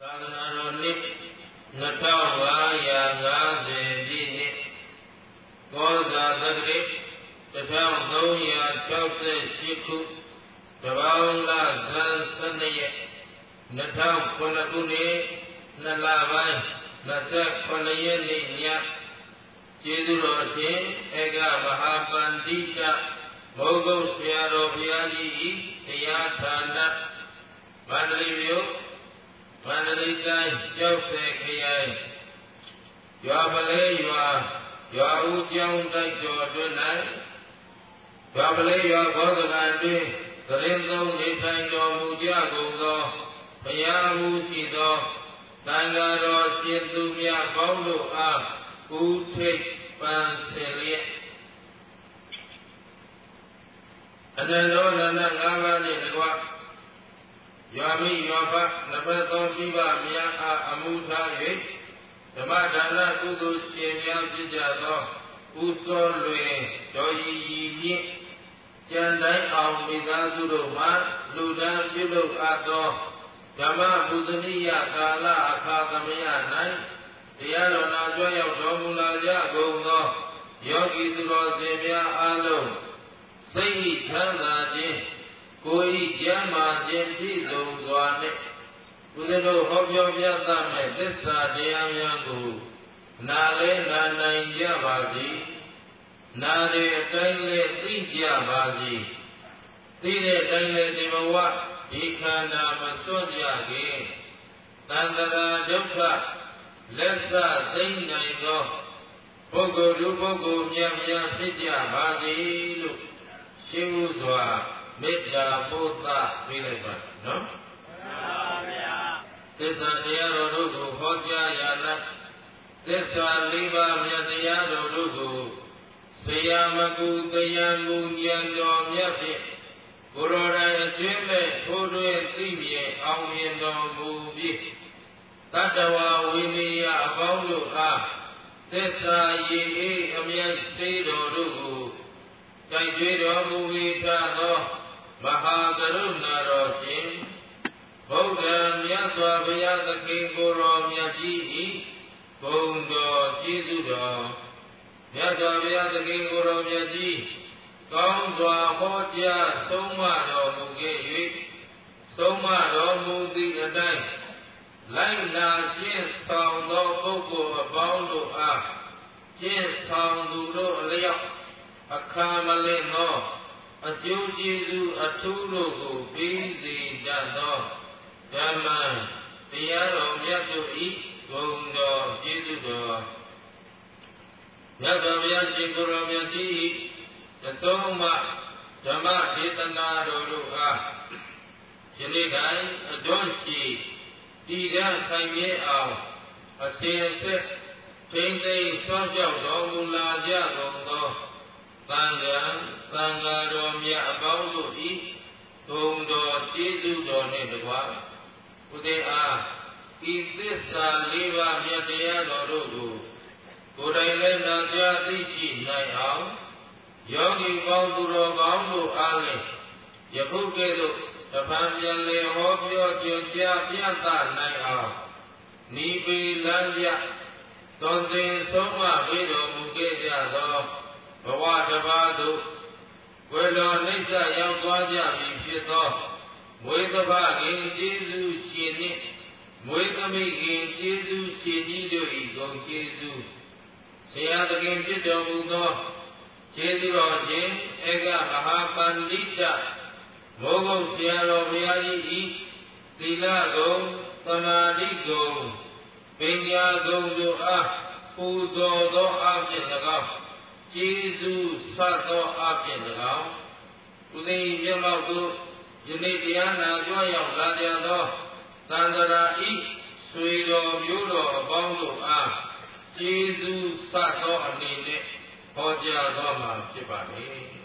သာသနာတော်နှစ်2550ပြည့်နှစ်ကောဇာသက္ကရာ1368ခုတပေါင်းလဇန်12ရက်2009ခုနှစ်2လပိုင်း28ရက်နေ့ညကျေးဇူးတော်အရှင်ဧကမဟာပန္တိတမောဂုတ်ဆရာတော်ဘုရားကြီး၏တရားဌာနမန္တလေးမြို့မန္တလေးတိုင်းကျောက်ဆည်ခရိုင်ရွာပလဲရွာဦးကျောင်းတိုက်တော်တွင်၌ရွာပလဲရွာဘောဇဂံတွင်သတင်းသုံးနေထိုင်တော်မူကြကုန်သောဘုရားမူရှိသောသံဃာတော်ရှင်သူမြတ်ပေါင်းတို့အားဦးထိပ်ပန်းဆင်လျက်အနန္တောနန္ဒ၅ပါးနှင့်တကွရွာမိရွာဖနဘတ်သောမိဘများအားအမှုထား၍ဓမ္မဒါနကုသိုလ်ရှင်များဖြစ်ကြသောဦးစောလွင်တော်ကြီးမြင့်ကျန်တိုင်းအောင်မိသားစုတို့မှလူဒန်းပြုလုပ်အပ်သောဓမ္မပူဇနိယကာလအခါသမယ၌တရားတော်နာကြွရောက်တော်မူလာကြကုန်သောယောဂီသူတော်စင်များအားလုံးစိတ်ဤချမ်းသာခြင်းကိုယ်ဤကျမ်းမာခြင်းပြည့်စုံစွာနှင့်ဘုရားတို့ဟောပြောပြသမဲ့သစ္စာတရားများကိုနာလဲနာနိုင်ကြပါစေနာရေအတိုင်းလည်းသိကြပါစေသိတဲ့အတိုင်းလည်းဒီဘဝဒီခန္ဓာမစွန့်ကြခင်သန္တရာဒုက္ခလက်စသိမ့်နိုင်သောပုဂ္ဂိုလ်သူပုဂ္ဂိုလ်များဖြစ်ကြပါစေလို့ရှင်းဥစွာမေတ္တာပို့သပေးလိုက်ပါနော်မှန်ပါဗျာသစ္စာတရားတော်တို့ကိုဟောကြားရ၌သစ္စာ၄ပါးမြတ်တရားတော်တို့ကိုဆရာမကူတရားမူဉာဏ်တော်မြတ်ဖြင့်ကိုယ်တော်တိုင်အကျွမ်းမဲ့ထိုးထွင်းသိမြင်အောင်မြင်တော်မူပြီးတတ္တဝါဝိနည်းအပေါင်းတို့အားသစ္စာရည်အေးအမြတ်စေတော်တို့ကိုတိုက်ကျွေးတော်မူ၏သာသောမဟာကရုဏာတော်ရှင်ဗုဒ္ဓမြတ်စွာဘုရားသခင်ကိုယ်တော်မြတ်ကြီး၏ဘုံတော်ကျေးဇူးတော်မြတ်စွာဘုရားသခင်ကိုယ်တော်မြတ်ကြီးကောင်းစွာဟောကြားဆုံးမတော်မူခဲ့၍ဆုံးမတော်မူသည့်အတိုင်းလိုက်နာကျင့်ဆောင်သောပုဂ္ဂိုလ်အပေါင်းတို့အားကျင့်ဆောင်သူတို့အလျောက်အခါမလင့်သောအကျိုးကျေးဇူးအထူးတို့ကိုပေးစေတတ်သောဓမ္မတရားတော်မြတ်တို့၏ဂုဏ်တော်ကျေးဇူးတော်မြတ်စွာဘုရားရှင်ကိုယ်တော်မြတ်ကြီး၏အဆုံးအမဓမ္မဒေသနာတော်တို့အားယနေ့တိုင်းအတွန်းရှိတည်ရန်ခိုင်မြဲအောင်အစဉ်အဆက်ထိမ့်သိမ်းစောင့်ရှောက်တော်မူလာကြကုန်သောသံဃာတော်မြတ်အပေါင်းတို့၏ဂုဏ်တော်ကျေးဇူးတော်နှင့်တကားဥဒေအားဤသစ္စာ၄ပါးမြတ်တရားတော်တို့ကိုယ်တိုင်လည်းနာကြားသိရှိနိုင်အောင်ယောဂီပေါင်းသူတော်ကောင်းတို့အားလည်းယခုကဲ့သို့တပံပြန်လေဟောပြောကြွကြားပြသနိုင်အောင်နိဗ္ဗာန်လမ်းပြသွန်သင်ဆုံးမပေးတော်မူခဲ့ကြသောဘဝတစ်ပါးသို့ဝေလောနိစ္စရောက်သွားကြပြီဖြစ်သောမွေးသဘခင်ကျေးဇူးရှင်နှင့်မွေးသမီးခင်ကျေးဇူးရှင်ကြီးတို့၏ဂုဏ်ကျေးဇူးဆရာသခင်ဖြစ်တော်မူသောကျေးဇူးတော်ရှင်ဧကမဟာပန္တိတမောဂုတ်ဆရာတော်ဘုရားကြီး၏သီလဂုဏ်သမာဓိဂုဏ်ပညာဂုဏ်တို့အားပူဇော်သောအဖြစ်၎င်းကျေးဇူးဆတ်သောအဖြစ်၎င်းဥသိမျက်မှောက်သို့ယနေ့တရားနာကြွရောက်လာကြသောသန္တရာဤဆွေတော်မျိုးတော်အပေါင်းတို့အားကျေးဇူးဆတ်သောအနေနဲ့ဟောကြားတော်မှာဖြစ်ပါလေ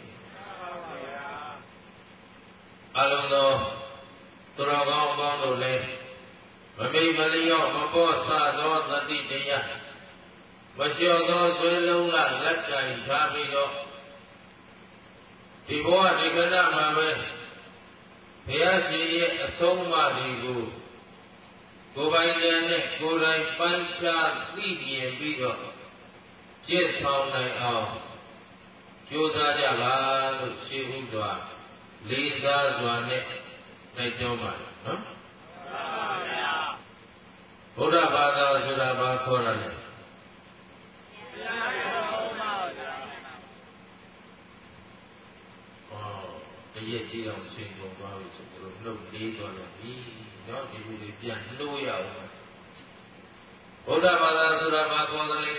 အလုံးသောသူတော်ကောင်းအပေါင်းတို့လည်းမမိတ်မလျော့မပေါ်ဆသောသတိတရားမလျှော့သောဆွေလုံးကလက်ကင်ထားပြီးတော့ဒီဘဝဒီကဏမှာပဲဘုရားရှင်ရဲ့အဆုံးအမတွေကိုတကိုယ်ပိုင်ဉာဏ်နဲ့ကိုယ်တိုင်ပိုင်းခြားသိမြင်ပြီးတော့ကျင့်ဆောင်နိုင်အောင်ကြိုးစားကြပါလို့ရှင်းဥစွာလေးစားစွာနဲ့တိုက်တွန်းပါတယ်နော်ဘုရားဘာသာဆိုတာဘာခေါ်ရလဲတရက်ကြီးအောင်ရှင်းကုန်သွားပြီဆိုတော့နှုတ်လေးသွားတယ်ပြီနော်ဒီလိုလေးပြန်နှိုးရအောင်ဘုရားဘာသာဆိုတာဘာခေါ်တယ်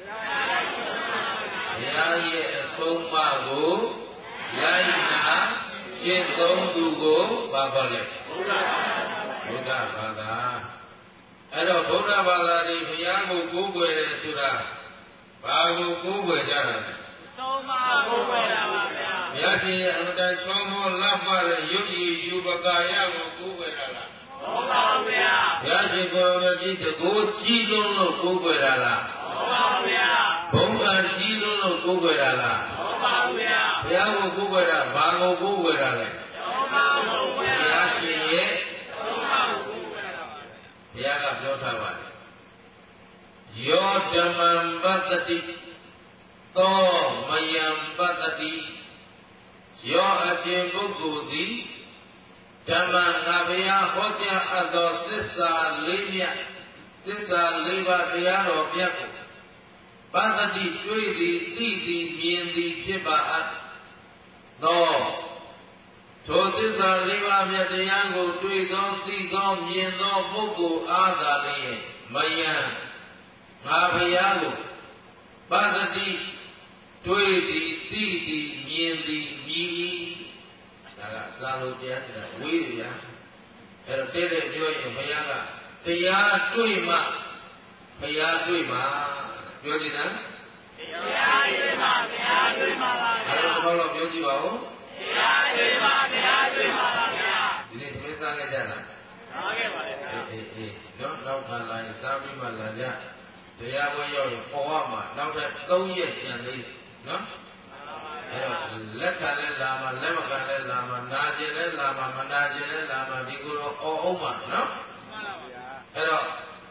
ဘုရားရဲ့အဆုံးအမကိုလိုက်နာရှင်းသုံးသူကိုဘာခေါ်လဲဘုရားဘာသာအဲ့တော့ဘုရားဘာသာတွေဘုရားကိုကိုးကွယ်တယ်ဆိုတာဘာကိုကိုးကွယ်ကြတာလဲသုံးပါးကိုးကွယ်တာပါဗျာဘုရားရှင်ရဲ့အမတန်ကောင်းသောလပ်ပါတဲ့ယုတ်ရည်ယူပကာယကိုကိုးကွယ်တာလားဟုတ်ပါဘူးဗျာဘုရားရှင်ကိုယ်တော်ကြီးတကိုးကြီးလုံးလို့ကိုးကွယ်တာလားဟုတ်ပါဘူးဗျာဘုံကံကြီးလုံးလို့ကိုးကွယ်တာလားဟုတ်ပါဘူးဗျာဘုရားကိုကိုးကွယ်တာဘာကိုကိုးကွယ်တာလဲဟုတ်ပါဘူးဗျာဘုရားရှင်ရဲ့ဟုတ်ပါဘူးကိုးကွယ်တာပါဘုရားကပြောထားပါတယ်ယောဓမ္မံပတ္တိသောမယံပတ္တိယောအရှင်ပုဂ္ဂိုလ်သည်ဓမ္မငါဘုရားဟောကြားအပ်သောသစ္စာလေးမြတ်သစ္စာလေးပါးတရားတော်မြတ်ကိုပတ္တိတွေ့သည်သိသည်မြင်သည်ဖြစ်ပါအပ်သောထိုသစ္စာလေးပါးမြတ်တရားကိုတွေ့သောသိသောမြင်သောပုဂ္ဂိုလ်အားသာလျှင်မယံငါဘုရားကိုပတ္တိတွေ့သည်သိသည်မြင်သည်မြည်၏ဒါကစာလို့တရားကဝေးရအဲ့တော့တဲ့တဲ့ပြောရင်ဘုရားကတရားတွေ့မှဘုရားတွေ့မှပြောကြည့်နော်တရားတွေ့မှဘုရားတွေ့မှပါဗျာအဲ့တော့တော့ပြောကြည့်ပါဦးတရားတွေ့မှဘုရားတွေ့မှပါဗျာဒီနေ့မင်းစားခဲ့ကြလားစားခဲ့ပါလေဗျာအေးနော်နောက်ခါလာရင်စားပြီးမှလာကြတရားဝဲရောက်ရင်ပေါ်ရမှာနောက်ထပ်3ရက်ကျန်သေးတယ်နော်အဲ့တော့လက်ခံလဲလာမှာလက်မခံလဲလာမှာနာကျင်လဲလာမှာမနာကျင်လဲလာမှာဒီကိုတော့အော်အောင်မှာနော်မှန်ပါဗျာအဲ့တော့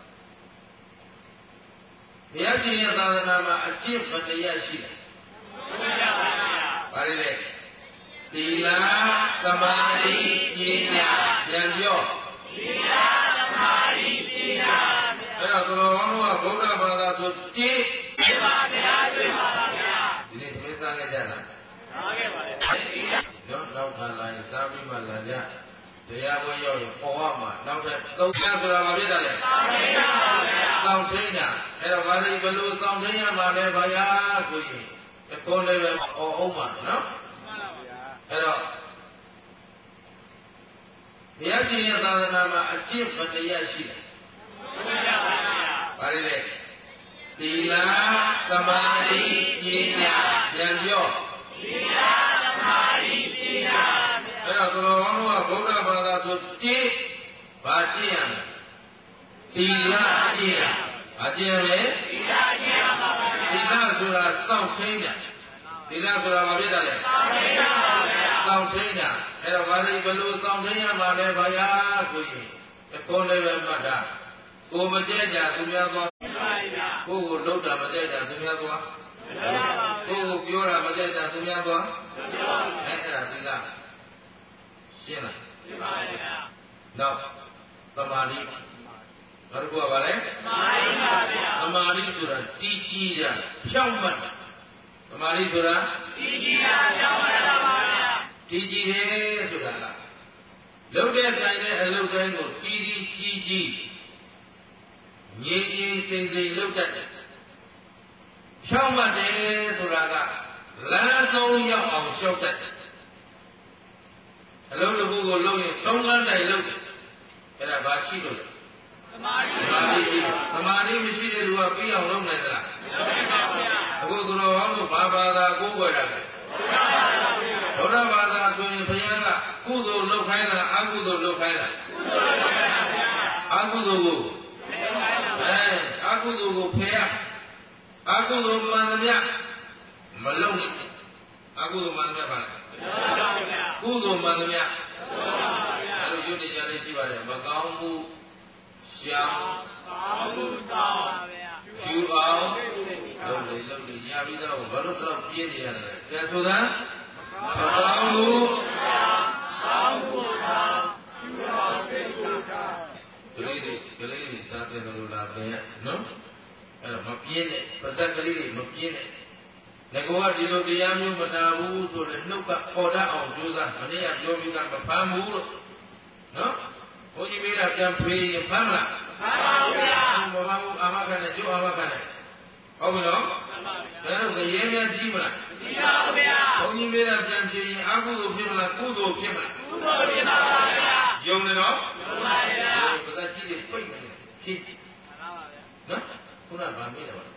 ဘုရားရှင်ရဲ့သာသနာမှာအကျင့်ပတရားရှိတယ်မှန်ပါဗျာဘာလဲသီလသမာဓိပညာဉာဏ်ပြောသီလသမာဓိပညာအဲ့တော့သူတော်ကောင်းတို့ကဗုဒ္ဓဘာသာဆိုတိပြပါဗျာပြပါဗျာဒီနေ့မင်းစားခဲ့ကြလားစားခဲ့ပါလေနော်နောက်ခါလာရင်စားပြီးမှလာကြတရားဝဲရောက်ရင်ပေါ်ရမှာနောက်ထပ်3ချမ်းဆိုတာမဖြစ်တာလေစောင့်ထိန်တာပါဗျာစောင့်ထိန်တာအဲ့တော့ဘာလို့ဘယ်လိုစောင့်ထိန်ရမှာလဲဗျာဆိုရင်တခုံးလေးပဲအော်အောင်မှာနော်မှန်ပါဗျာအဲ့တော့ဘုရားရှင်ရဲ့သာသနာမှာအကျင့်ပတရားရှိတယ်မှန်ပါဗျာဘာလဲသီလသမာဓိပညာဉာဏ်ပြောသီလသမာဓိပညာအဲ့တော့သူတော်ကောင်းတို့ကဗုဒ္ဓဘာသာဆိုတိဘာကျင့်ရမလဲသီလကျင့်ရဘာကျင့်ရလဲသီလကျင့်ရပါဗျာသီလဆိုတာစောင့်ထိန်တာသီလဆိုတာဘာဖြစ်တာလဲစောင့်ထိန်တာပါဗျာစောင့်ထိန်တာအဲ့တော့ဘာလို့ဘယ်လိုစောင့်ထိန်ရမှာလဲဗျာဆိုရင်တခုံးလေးပဲမှတ်တာကိုမကြဲကြသူများသွားကိုကိုလှုပ်တာမကြဲကြသူများသွားကိုကိုပြောတာမကြဲကြသူများသွားအဲ့ဒါသီလရှင်းလားရှင်းပါဗျာနောက်သမာဓိနောက်တစ်ခုကဘာလဲသမာဓိပါဗျာသမာဓိဆိုတာတည်ကြည်တာဖြောင့်မတ်သမာဓိဆိုတာတည်ကြည်တာဖြောင့်မတ်တာပါဗျာတည်ကြည်တယ်ဆိုတာကလုံးတဲ့ဆိုင်တဲ့အလုပ်တိုင်းကိုတည်ကြည်ကြည်ငြိမ်ငြိမ်စိမ့်စိမ့်လုပ်တတ်တယ်ဖြောင့်မတ်တယ်ဆိုတာကလမ်းဆုံးရောက်အောင်လျှောက်တတ်တယ်အလုံးတစ်ခုကိုလုပ်ရင်ဆုံးကန်းတိုင်လုပ်တယ်အဲ့ဒါဘာရှိလို့လဲသမာဓိရှိတယ်သမာဓိမရှိတဲ့လူကပြီးအောင်လုပ်နိုင်သလားမလုပ်နိုင်ပါဘူးဗျာအခုသူတော်ဟောလို့ဘာဘာသာကိုးကွယ်တာလဲဘုရားဘာသာဆိုရင်ဘုရားကကုသိုလ်လုပ်ခိုင်းတာအကုသိုလ်လုပ်ခိုင်းတာကုသိုလ်လုပ်ခိုင်းတာဗျာအကုသိုလ်ကိုအကုသိုလ်ကိုဖယ်ရအကုသိုလ်မှန်သမျှမလုပ်နဲ့အကုသိုလ်မှန်သမျှပါလားကုသိုလ်မှန်သမျှအဲ့လိုယုတ်တရားလေးရှိပါတယ်မကောင်းမှုရှောင်းကျူအောင်လုပ်လေရပြီးတော့ဘာလို့တော့ပြင်းနေရတယ်ကျန်ဆိုတာမကောင်းဘူးကလေးတွေစားတယ်လို့လာပဲနော်အဲ့တော့မပြင်းနဲ့ပါဇက်ကလေးတွေမပြင်းနဲ့ငကောကဒီလိုတရားမျိုးမတာဘူးဆိုတော့နှုတ်ကပေါ်တတ်အောင်ကြိုးစားမနေ့ကပြောပြီးသားမဖမ်းဘူးလို့နော်ဘုန်းကြီးမေးတာပြန်ဖေးရင်ဖမ်းမလားဖမ်းပါဘူးဗျာမဖမ်းဘူးအာမခံနဲ့ကျိုးအာမခံနဲ့ဟုတ်ပြီနော်မှန်ပါဗျာဒါတော့ရဲများကြီးမလားကြီးပါဘူးဗျာဘုန်းကြီးမေးတာပြန်ဖြေရင်အကုသိုလ်ဖြစ်မလားကုသိုလ်ဖြစ်မလားကုသိုလ်ဖြစ်ပါဗျာယုံတယ်နော်ယုံပါဗျာဘာသာကြီးတွေပြိတ်နေဖြေမှန်ပါဗျာနော်ခုနကဗာမေးတယ်ပါ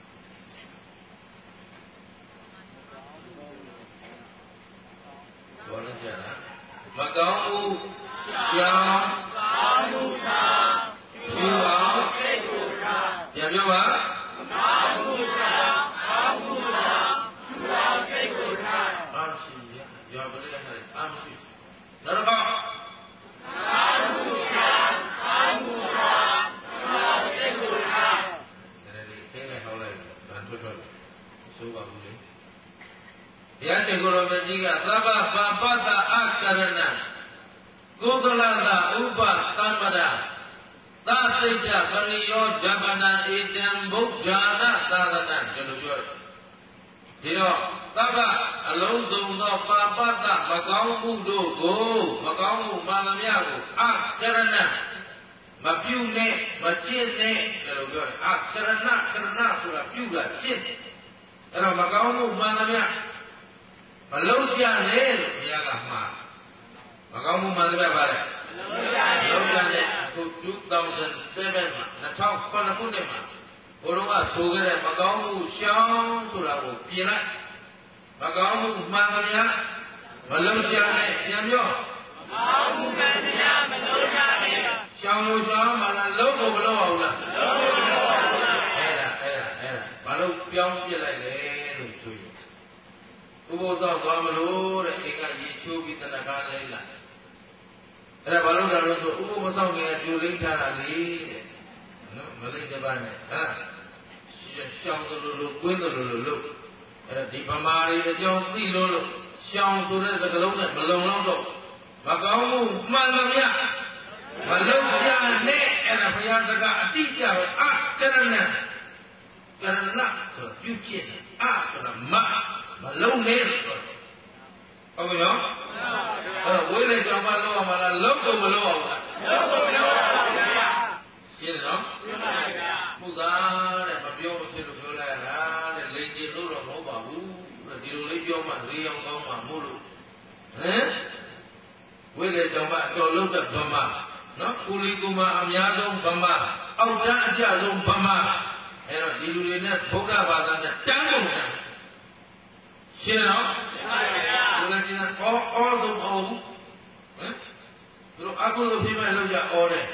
ဘောလုံးကြလားမကောင်းဘူးကြောင်းကောင်းမှုသာကျူအောင်စိတ်ကိုထားပြန်ပြောပါမကောင်းဘူးကြောင်းကောင်းမှုသာကျူအောင်စိတ်ကိုထားအားရှိရရောပလေးနဲ့အားရှိနောက်တော့ကောင်းမှုကြောင်းကောင်းမှုသာကျူအောင်စိတ်ကိုထားဒါလည်းသိနေဟောလိုက်ဗန်ထွတ်ဆိုပါဘူးလေတရားရှင်ကိုရောမကြီးကသဗ္ဗပါပတ္တအခရဏကုသလတဥပသမ္ပဒသစိတ်တပရိယောဓမ္မနာဧတံဗုဒ္ဓနာသာသနာဒီလိုပြောဒီတော့သဗ္ဗအလုံးစုံသောပါပတ္တမကောင်းမှုတို့ကိုမကောင်းမှုမှန်သမျှကိုအခရဏမပြုနဲ့မကျင့်နဲ့ဒီလိုပြောအခရဏဆိုတာပြုတာကျင့်အဲ့တော့မကောင်းမှုမှန်သမျှမလုံးကြနဲ့လို့ဘုရားကမှာမကောင်းမှုမှန်သမျှပါလေမလုံးကြနဲ့အခု2007မှာ2009ခုနှစ်မှာဘုရားကဆိုခဲ့တဲ့မကောင်းမှုရှောင်းဆိုတာကိုပြင်လိုက်မကောင်းမှုမှန်သမျှမလုံးကြနဲ့ပြန်ပြောမကောင်းမှုမှန်သမျှမလုံးကြနဲ့ရှောင်းလို့ရှောင်းမှလားလုံးကိုမလုံးအောင်လားလုံးကိုမလုံးအောင်လားအဲ့ဒါဘာလို့ပြောင်းပြလိုက်လဲလို့ဆိုရင်ဥပုသ်တော့သွားမလို့တဲ့အိမ်ကရေချိုးပြီးတဏှာလဲလာအဲ့ဒါဘာလို့လဲလို့ဆိုဥပုသ်မဆောင်ခင်ကြိုလိမ့်ထားတာလေတဲ့နော်မလိမ့်တဲ့ဘာနဲ့ဟာရှောင်းတယ်လို့ကွင်းတယ်လို့လို့အဲ့ဒါဒီဗမာတွေအကြောင်းသိလို့ရှောင်းဆိုတဲ့စကားလုံးနဲ့မလုံလောက်တော့မကောင်းမှုမှန်သမျှမလုံကြနဲ့အဲ့ဒါဘုရားစကားအတိအကျပဲအခရဏဆိုပြုကျင့်ဆိုတာမလုံးနဲ့ဆိုဟုတ်ပြီနော်အဲ့တော့ဝိလေကြောင့်မလုံးအောင်မလားလုံးတော့မလုံးအောင်လားလုံးတော့မလုံးအောင်ပါဗျာရှင်းနော်ရှင်းပါဗျာမှုသားတဲ့မပြောမဖြစ်လို့ပြောလိုက်ရတာတဲ့လိန်ကျင်လို့တော့မဟုတ်ပါဘူးဒီလိုလေးပြောမှလေးအောင်ကောင်းမှမို့လို့ဟမ်ဝိလေကြောင့်မအတော်လုံးတဲ့ဗမာနော်ကုလီကုမာအများဆုံးဗမာအောက်တန်းအကျဆုံးဗမာအဲ့တော့ဒီလူတွေနဲ့ဘုရားဘာသာနဲ့တန်းကုန်တယ်ရှင်းနော်ရှင်းပါဗျာဘုရားရှင်အော်ဆုံးအောင်ဟမ်သူတို့အကုသိုလ်ဖြစ်မဲ့လို့ရအော်တယ်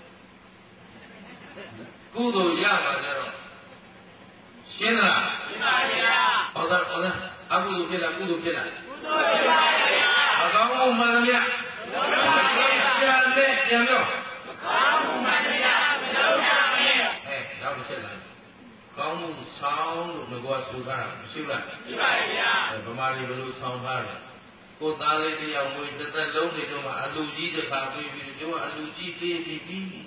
ကုသိုလ်ရမှာကြတော့ရှင်းလားရှင်းပါဗျာဟောတာအကုသိုလ်ဖြစ်လားကုသိုလ်ဖြစ်လားကုသိုလ်ဖြစ်ပါဗျာမကောင်းမှုမှန်သမျှမကောင်းမှုမှန်သမျှပြန်ပြောမကောင်းမှုမှန်သမျှမလုပ်ရမယ်နောက်တစ်ချက်လားကောင်းမှုဆောင်လို့ငါကဆိုတာမရှိလားရှိပါရဲ့ဗျာဗမာတွေဘယ်လိုဆောင်ထားလဲကိုသားလေးတယောက်ကိုတစ်သက်လုံးနေတော့မှအလူကြီးတစ်ခါပြီးပြီးတော့အလူကြီးသေးပြီးဟမ်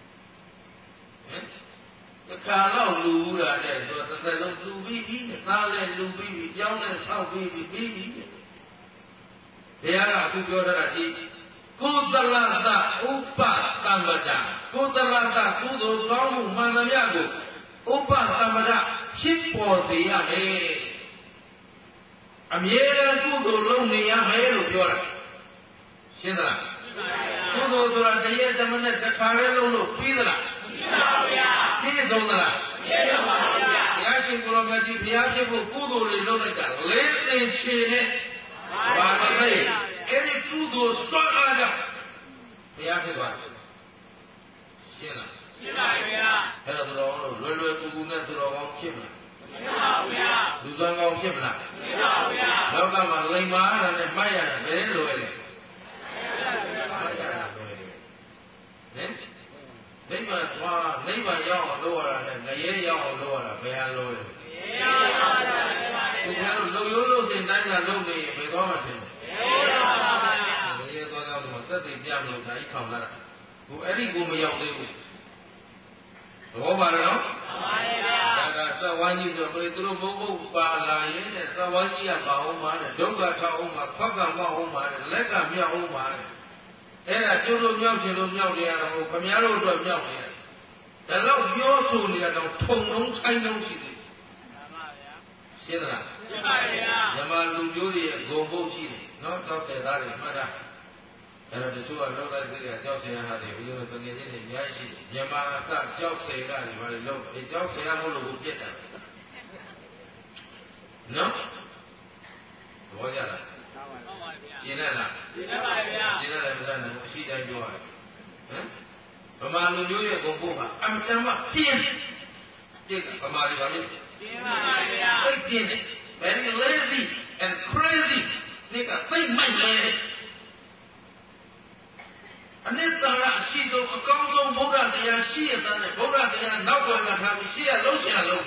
တစ်ခါတော့လူဘူးတာတဲ့ဆိုတစ်သက်လုံးလူပြီးသားလည်းလူပြီးကြောင်းလည်းဆောက်ပြီးပြီးဘုရားကအခုပြောတာဒီကုသလသဥပတမ္ပဒကုသလသကုသိုလ်ကောင်းမှုမှန်သမျှကိုဥပသမ္ပဒဖြစ်ပေါ်စေရမယ်အမြဲတမ်းကုသိုလ်လုပ်နေရမယ်လို့ပြောတာရှင်းသလားကုသိုလ်ဆိုတာတရေသမနဲ့တစ်ခါလေးလုံးလို့ပြီးသလားပြီးပါဗျာပြည့်စုံသလားပြည့်စုံပါဗျာဘုရားရှင်ကိုရောမကြီးဘုရားဖြစ်ဖို့ကုသိုလ်တွေလုပ်လိုက်တာလေးသိင်ချေနဲ့ဘာမလဲအဲ့ဒီကုသိုလ်စွန့်အားကြောင့်ဘုရားဖြစ်သွားတယ်ရှင်းလားရှင်းပါဗျာအဲ့တော့သူတော်ကောင်းတို့လွယ်ကူကူနဲ့သူတော်ကောင်းဖြစ်မလားဖြစ်ပါဗျာလူသွမ်းကောင်းဖြစ်မလားဖြစ်ပါဗျာလောကမှာလိမ္မာတာနဲ့မှတ်ရတာဘယ်လိုလဲမှတ်ရတာလွယ်တယ်ဟင်နိဗ္ဗာန်သွားနိဗ္ဗာန်ရောက်အောင်လုပ်ရတာနဲ့ငရဲရောက်အောင်လုပ်ရတာဘယ်ဟာလို့လဲဒီလိုလုံရိုးလို့တင်တိုင်းကလုပ်နေရင်ဘယ်သွားမှထင်လဲငရဲသွားတော့မှသက်သေပြမလို့ဒါကြီးဆောင်လာတာကိုအဲ့ဒီကိုမရောက်သေးဘူးသဘောပါလားနော်ဒါကသဝန်းကြီးဆိုဘယ်သူတို့ဘုံဘုံပါလာရင်တဲ့သဝန်းကြီးကပါအောင်ပါတဲ့ဒုက္ခထောက်အောင်ပါခွက်ကမောက်အောင်ပါတဲ့လက်ကမြောက်အောင်ပါတဲ့အဲ့ဒါကျိုးလို့မြောက်ရှင်လို့မြောက်နေရတော့ခမည်းတော်တို့မြောက်နေတယ်ဒါတော့ပြောဆိုနေတော့ထုံလုံးထိုင်းလုံးရှိတယ်ရှင်းသလားရှင်းပါဗျာဓမ္မလူမျိုးတွေရဲ့ဂုံပုတ်ရှိတယ်နော်တောက်တဲ့သားတွေမှတ်တာအဲ့တော့တချို့ကလောက်တဲ့စိတ်ကကြောက်ဆရာဟာတွေဦးဇင်းတို့တကယ်ချင်းတွေအများကြီးရှိတယ်မြန်မာအစကြောက်ဆရာတွေဘာလို့လောက်အဲကြောက်ဆရာမလို့ကိုပြစ်တာနော်ဘောကြလားရှင်းတယ်လားရှင်းပါဗျာရှင်းတယ်လည်းမတတ်နိုင်ဘူးအရှိတိုင်းပြောရတယ်ဟမ်ဗမာလူမျိုးရဲ့ဂုံပုတ်ကအမှန်တမ်းမှပြင်းပြစ်ဗမာတွေဘာလို့ပြင်းပါဗျာသိပြင်းတယ် very lazy and crazy ဒီကသိမိုက်လေအနိစ္စကအရှိဆုံးအကောင်းဆုံးဗုဒ္ဓတရားရှိရတဲ့ဗုဒ္ဓတရားနောက်ွယ်ကထားပြီးရှိရလုံးချင်လုံး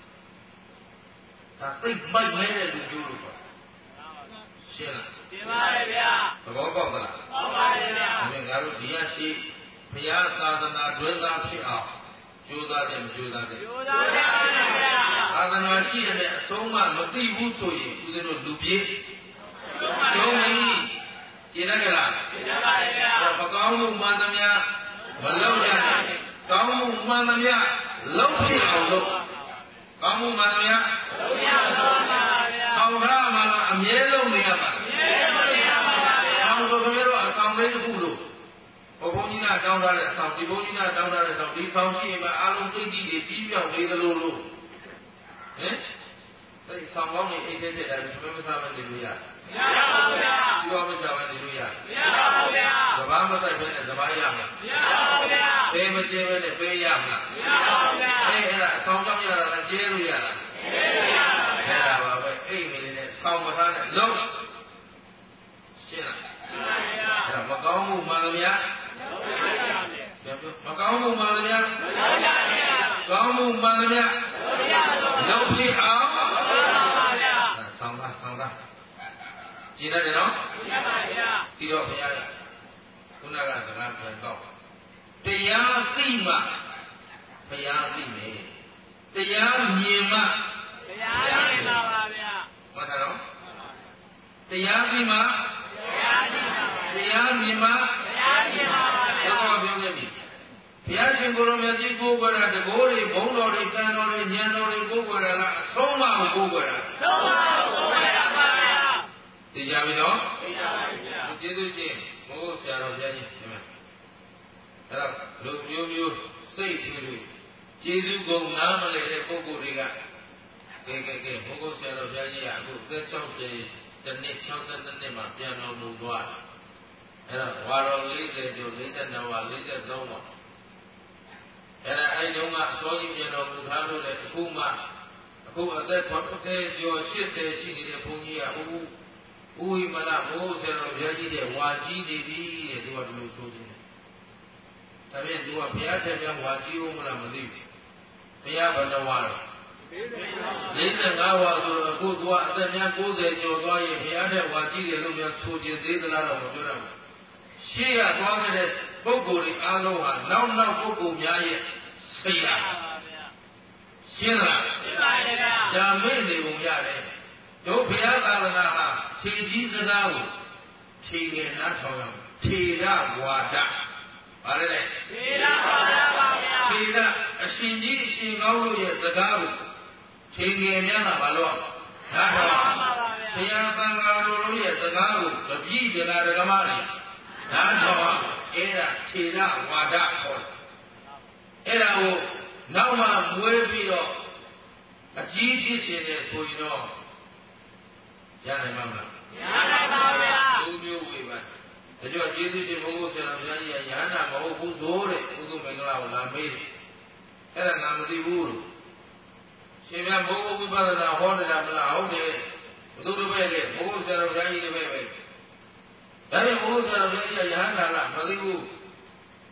ဒါသိမိုက်မဲတဲ့လူမျိုးလို့ပေါ့ရှင်းလားရှင်းပါရဲ့ဗျာသဘောပေါက်သလားပေါက်ပါရဲ့ဗျာဒါနဲ့ငါတို့ဒီရရှိဘုရားသာသနာတွင်သားဖြစ်အောင်ကြိုးစားတယ်မကြိုးစားတယ်ကြိုးစားပါဗျာသာသနာရှိတဲ့အဆုံးမမသိဘူးဆိုရင်ဦးဇင်းတို့လူပြေးကျုံးပြီရှင်းတယ်ကလားရှင်းပါရဲ့ဗျာမကောင်းမှုမှန်သမျှမလုပ်ရနဲ့ကောင်းမှုမှန်သမျှလုပ်ဖြစ်အောင်လုပ်ကောင်းမှုမှန်သမျှလုပ်ရအောင်ပါဗျာအောင်ရမှာလားအမြဲလုပ်နေရမှာအမြဲလုပ်နေရမှာပါဗျာအောင်ဆိုခင်ဗျားတို့အဆောင်လေးတစ်ခုလို့ဘုန်းကြီးကတောင်းထားတဲ့အဆောင်ဒီဘုန်းကြီးကတောင်းထားတဲ့အဆောင်ဒီဆောင်ရှိရင်အားလုံးသိတိတွေပြီးပြောင်းနေသလိုလို့ဟင်အဲ့ဆောင်ကောင်းနေအိတ်တဲ့တိုင်းသမမစားမနေလို့ရမရပါဘူးဗျာဒီဘောမစားမနေလို့ရမရပါဘူးဗျာသဘာမတိုက်ပဲနဲ့သဘာရမှာမရပါဘူးဗျာပေးမကျဲပဲနဲ့ပေးရမှာမရပါဘူးဗျာအဲ့ဒါအဆောင်ကြောင့်ရတာလားကျဲလို့ရလားကျဲလို့ရပါဗျာအဲ့ဒါပါပဲအိတ်မင်းနဲ့ဆောင်မထားနဲ့လုံးရှင်းလားရှင်းပါဗျာအဲ့ဒါမကောင်းမှုမှန်သမျှမကောင်းမှုမှန်သမျှကောင်းမှုမှန်သမျှလုံးဖြစ်အောင်ဆောင်းသားကြည်ရတယ်နော်ကြည်ပါဗျာဒီတော့ဘုရားခုနကစကားပြန်တော့တရားသိမှဘုရားသိမယ်တရားမြင်မှဘုရားမြင်ပါပါဗျာဟုတ်တယ်နော်တရားသိမှတရားမြင်ပါတရားမြင်မှတရားမြင်ပါပါဗျာဘုရားပြောခဲ့ပြီဘုရားရှင်ကိုယ်တော်မြတ်ကြီးကိုယ်ကွယ်တာတကိုးတွေဘုံတော်တွေတန်တော်တွေဉာဏ်တော်တွေကိုယ်ကွယ်တာလားအဆုံးမကိုယ်ကွယ်တာဆုံးမကိုယ်ကွယ်တာပါဗျာသိကြပြီနော်သိကြပါပြီဗျာကျေးဇူးရှင်မိုးဆရာတော်ဘုရားကြီးဒီမှာအဲ့တော့လူမျိုးမျိုးစိတ်တွေကျေးဇူးကုန်နားမလည်တဲ့ပုဂ္ဂိုလ်တွေကကဲမိုးဆရာတော်ဘုရားကြီးကအခုသက်60တနှစ်62နှစ်မှာပြန်တော်မူသွားအဲ့တော့ဝါတော်40ကျော်42ဝါ43ဝါအဲ့တုန်းကအစောကြီးပြန်တော်မူထားလို့လေအခုအသက်80ကျော်80ရှိနေတဲ့ဘုန်းကြီးကဦးဝိမလမိုးဆရာတော်ဘုရားကြီးတဲ့ဝါကြီးနေပြီတဲ့သူကဒီလိုဆိုနေတယ်။ဒါပြန်သူကဘုရားထက်ပြန်ဝါကြီးဦးမလားမသိဘူး။ဘုရားဘယ်နှဝါတော့45ဝါဆိုတော့အခုသူကအသက်များ90ကျော်သွားရင်ဘုရားထက်ဝါကြီးတယ်လို့များဆိုကြသေးသလားတော့မပြောတော့ဘူး။ရှေ့ကသွားခဲ့တဲ့ပုဂ္ဂိုလ်တွေအားလုံးဟာနောက်ပုဂ္ဂိုလ်များရဲ့စိတ်လားရှင်းလားရှင်းပါရဲ့ဗျာ။ဒါမေ့နေပုံရတယ်။တို့ဘုရားသာသနာဟာခြေကြီးစကားကိုခြေငယ်နားထောင်ရမယ်။ထေရဝါဒပါလေလေထေရဝါဒပါဗျာ။ထေရအရှင်ကြီးအရှင်ကောင်းတို့ရဲ့စကားကိုခြေငယ်များတာဘာလို့နားထောင်ပါဗျာ။ဘုရားသံဃာတော်တို့ရဲ့စကားကိုတပည့်တရားဓမ္မတွေနားထောင်အဲ့ဒါထေရဝါဒခေါ်တယ်။အဲ့ဒါကိုနောက်မှမွေးပြီးတော့အကြီးဖြစ်ရှင်တဲ့ဆိုရင်တော့ရနိုင်မှာမလားရနိုင်ပါဗျာလူမျိုးဝေပါဒါကြောင့်ကျေးဇူးတင်ဘုရားဆရာတော်ဘုရားကြီးကရဟန္တာမဟုတ်ဘူးဆိုတဲ့ဘုသူမင်္ဂလာကိုလာမေးတယ်အဲ့ဒါနာမသိဘူးလို့ရှင်မြတ်ဘုရားဝိပဿနာဟောတယ်မလားဟုတ်တယ်ဘုသူတို့ပဲလေဘုရားဆရာတော်ဘုရားကြီးတွေပဲဒါပေမဲ့ဘုရားဆရာတော်ဘုရားကြီးကရဟန္တာလားမသိဘူး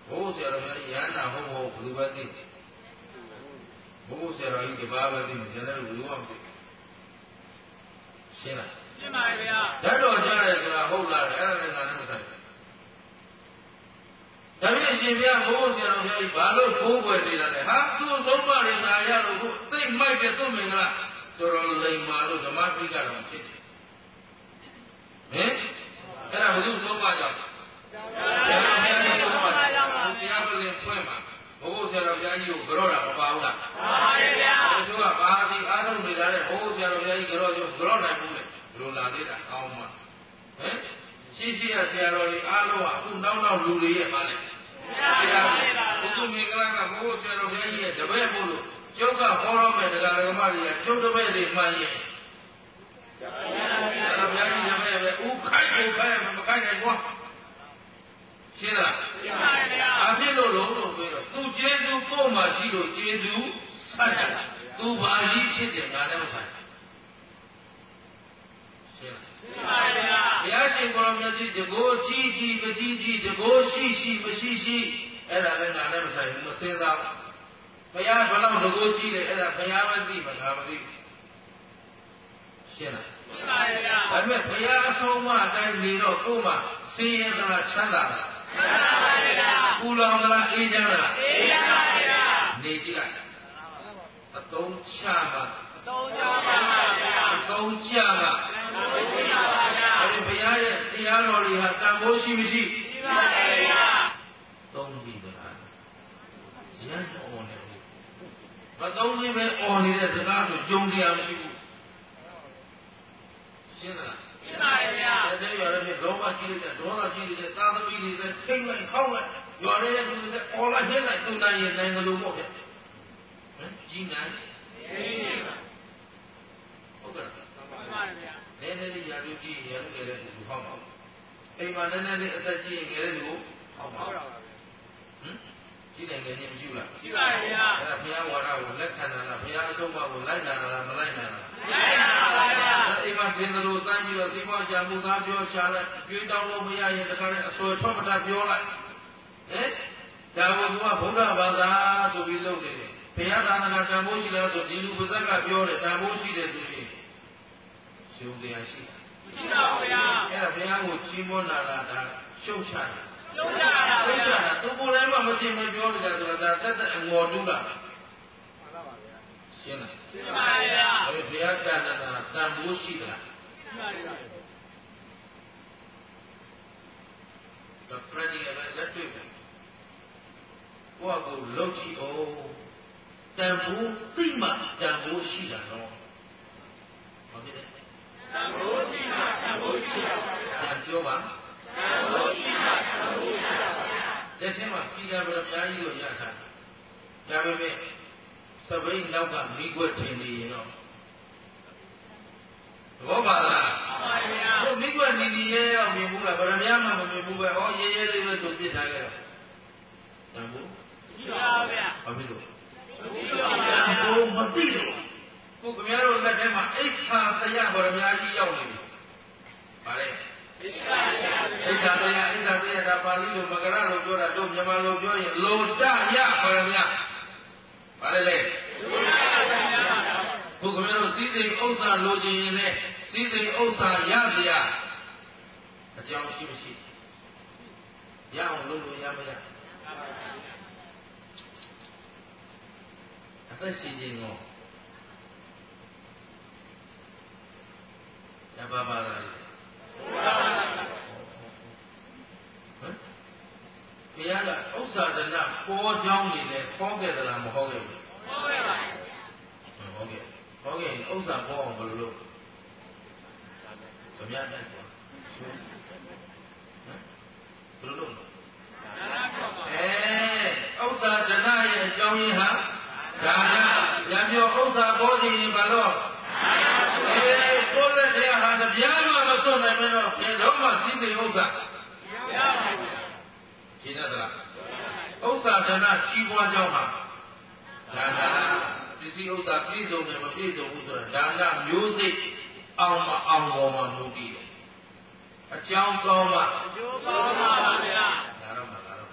ဘိုးဆရာတော်များရဟန္တာဟုတ်ဟုတ်ဘယ်လိုပဲသိဘိုးဆရာတော်ကြီးတပါးပဲသိတယ်ကျန်တဲ့လူကမသိရှင်းလားရှင်းပါပြီဗျာဓာတ်တော်ကြားတယ်ဆိုတာဟုတ်လားအဲ့ဒါလည်းငါလည်းမဆိုင်ဒါဖြင့်ရှင်ဗျာဘိုးဆရာတော်များကြီးဘာလို့ဘိုးွယ်နေတာလဲဟာသူ့ဆုံးမတွေနာရလို့ကိုသိမ့်မိုက်တဲ့သူ့မင်္ဂလာတော်တော်လိမ်မာလို့ဓမ္မပိကတော့ဖြစ်တယ်ဟင်အဲ့ဒါဘုသူ့ဆုံးမကြောင့်တရားပလင်ဖွင့်မှာဘိုးဆရာတော်ဘုရားကြီးကိုကြောတာမပါဘူးလားပါပါဗျာသူကဘာဒီအားထုတ်နေတာလဲဘိုးဆရာတော်ဘုရားကြီးကြောနိုင်ဘူးလေဘယ်လိုလာသေးတာအောင်းမှာဟင်ရှိရှိရဆရာတော်ကြီးအားလုံးကအခုနောက်လူတွေရဲ့ပါလေဘုသူမင်္ဂလာကဘိုးဆရာတော်ဘုရားကြီးရဲ့တပည့်မို့လို့ကျုပ်ကဟောတော့မဲ့တရားဓမ္မတွေကကျုပ်တပည့်တွေမှန်ရဲ့ဆရာတော်ဘုရားကြီးတပည့်ပဲဥခိုက်ကိုခိုက်မခိုက်နိုင်ကွာရှင်းလားရှင်းပါရဲ့ဗျာအဖြစ်လို့လုံးလို့ပြောတော့သူကျေးဇူးပို့မှရှိလို့ကျေးဇူးဆက်တယ်သူဘာကြီးဖြစ်တယ်ငါလည်းမဆိုင်ရှင်းလားရှင်းပါရဲ့ဗျာဘုရားရှင်ကိုယ်တော်မြတ်ကြီးတကိုးရှိမကြည့်ကြည့်တကိုးရှိမရှိအဲ့ဒါလည်းငါလည်းမဆိုင်ဘူးမစင်စားဘုရားဘယ်လောက်တကိုးကြည့်လဲအဲ့ဒါဘုရားပဲသိမှာငါမသိရှင်းလားရှင်းပါရဲ့ဗျာဒါပေမဲ့ဘုရားအဆုံးအမအတိုင်းနေတော့ကိုယ်မှဆင်းရဲသလားချမ်းသာလားချမ်းသာပါဗျာပူလောင်သလားအေးချမ်းလားအေးချမ်းပါဗျာနေကြည့်လိုက်အသုံးချမှာအသုံးချပါဗျာအသုံးချမှာအသုံးချပါဗျာအဲဒီဘုရားရဲ့တရားတော်တွေဟာတန်ဖိုးရှိမရှိရှိပါဗျာသုံးပြီးသလားရန်တော်နေဘူးမသုံးသေးပဲអော်နေတဲ့စကားဆိုကြုံကြရမရှိဘူးရှင်းလားရှင်းပါရဲ့ဗျာတဲ့ရွာတွေလောဘကြီးတဲ့ဒေါသကြီးတဲ့သာသမီတွေနဲ့ထိမ့်လိုက်ခေါက်လိုက်ရွာတွေလူတွေအော်လိုက်ဟင်းလိုက်သူနိုင်ရင်နိုင်လို့ပေါ့ဗျဟမ်ကြီးနိုင်ဟုတ်ကဲ့မှန်ပါဗျာနည်းနည်းလေးရာလူကြီးရာလူငယ်တဲ့လူဟောက်ပါအိမ်မှာနည်းနည်းလေးအသက်ကြီးငယ်တဲ့လူဟောက်ပါဟမ်ကြီးတယ်ငယ်ချင်းမရှိဘူးလားရှိပါရဲ့ဗျာအဲ့ဒါဘုရားဝါဒကိုလက်ခံတာလားဘုရားအဆုံးအမကိုလိုက်နာတာလားမလိုက်နာတာလိုက်နာပါဗျာအိမ်မှာသင်္ကလို့စမ်းပြီးတော့သိမကြမှုသားပြောချလိုက်ကြွေးတောင်းလို့မရရင်တခါနဲ့အစွဲထွက်မတတ်ပြောလိုက်ဟင်ဒါဘုရားဗုဒ္ဓဘာသာဆိုပြီးလုပ်နေတယ်ဘုရားသာသနာတန်ဖိုးရှိလားဆိုဒီလူပါဇက်ကပြောတယ်တန်ဖိုးရှိတယ်ဆိုရင်ရှုံတရားရှိတာရှိပါဗျာအဲ့ဒါဘုရားကိုချီးမွမ်းတာလားဒါရှုပ်ချတာရှုပ်ချတာဗျာသူကိုယ်လည်းမသိမပြောနေတာဆိုတာဒါတက်အငေါ်တူးတာရှင်းလားရှင်းပါဗျာဘုရားကဏ္ဍတာတန်ဖိုးရှိတာရှိပါဗျာဒါ practical လက်တွေ့ပဲကိုယ့်ကိုလုပ်ကြည့်အောင်တန်ဖိုးသိမှတန်ဖိုးရှိတာတော့ဟုတ်ပြီတန်ဖိုးရှိမှတန်ဖိုးရှိတာပါဗျာပြောပါတန်ဖိုးရှိမှတန်ဖိုးရှိတာပါဗျာလက်ထဲမှာပြည်တော်ဗျာကြီးကိုရထားဒါပေမဲ့စပိန်နောက်ကမိခွက်ထင်နေရင်တော့ဘောပါလားမှန်ပါဗျာဒီမိခွက်နေရဲတော့မြင်ဘူးလားဗရမ ्या မှမမြင်ဘူးပဲဟောရဲရဲလေးပဲသူပြစ်ထားခဲ့တော့တန်ဖိုးရှိပါဗျာဘာဖြစ်လို့မရှိပါဗျာဘိုးမသိလို့ကိုခင်ဗျားတို့လက်ထဲမှာအိဋ္ဌာတရားဗရမ ्या ကြီးရောက်နေပြီဗါလဲအိဋ္ဌာတရားဒါပါဠိလိုမကရလိုပြောတာတို့မြန်မာလိုပြောရင်လိုတရဗရမ ्या ဘာလဲလဲဘုရားတို့စည်းစိမ်ဥစ္စာလိုချင်ရင်လည်းစည်းစိမ်ဥစ္စာရစရာအကြောင်းရှိမရှိရအောင်လုပ်လို့ရမရအသက်ရှင်ခြင်းကိုရပါပါလားဟမ်ဘုရားကဥစ္စာဒနာပေါ်ကြောင်းနေလဲခေါ်ခဲ့သလားမခေါ်ခဲ့ဘူးခေါ်ခဲ့ပါဘူးဟုတ်ကဲ့ဥစ္စာပေါ်အောင်ဘယ်လိုလုပ်ဗမာတိုင်းပေါ့ဘယ်လိုလုပ်ဥစ္စာဒနာရဲ့အကြောင်းရင်းဟာဒါနရံပြောဥစ္စာပေါ်ခြင်းဘာလို့ကိုယ်လက်တရားဟာတရားမှမစွန့်နိုင်မလို့ဘယ်တော့မှစည်းစိမ်ဥစ္စာမရပါဘူးရှင်းသလားဥစ္စာဒနာကြီးပွားကြောင်းဟာဒါနပစ္စည်းဥစ္စာပြည့်စုံတယ်မပြည့်စုံဘူးဆိုတာဒါနမျိုးစိတ်အောင်မအောင်ပေါ်မှာမူတည်တယ်အကြောင်းကောင်းမှအကျိုးကောင်းပါဗျာဒါတော့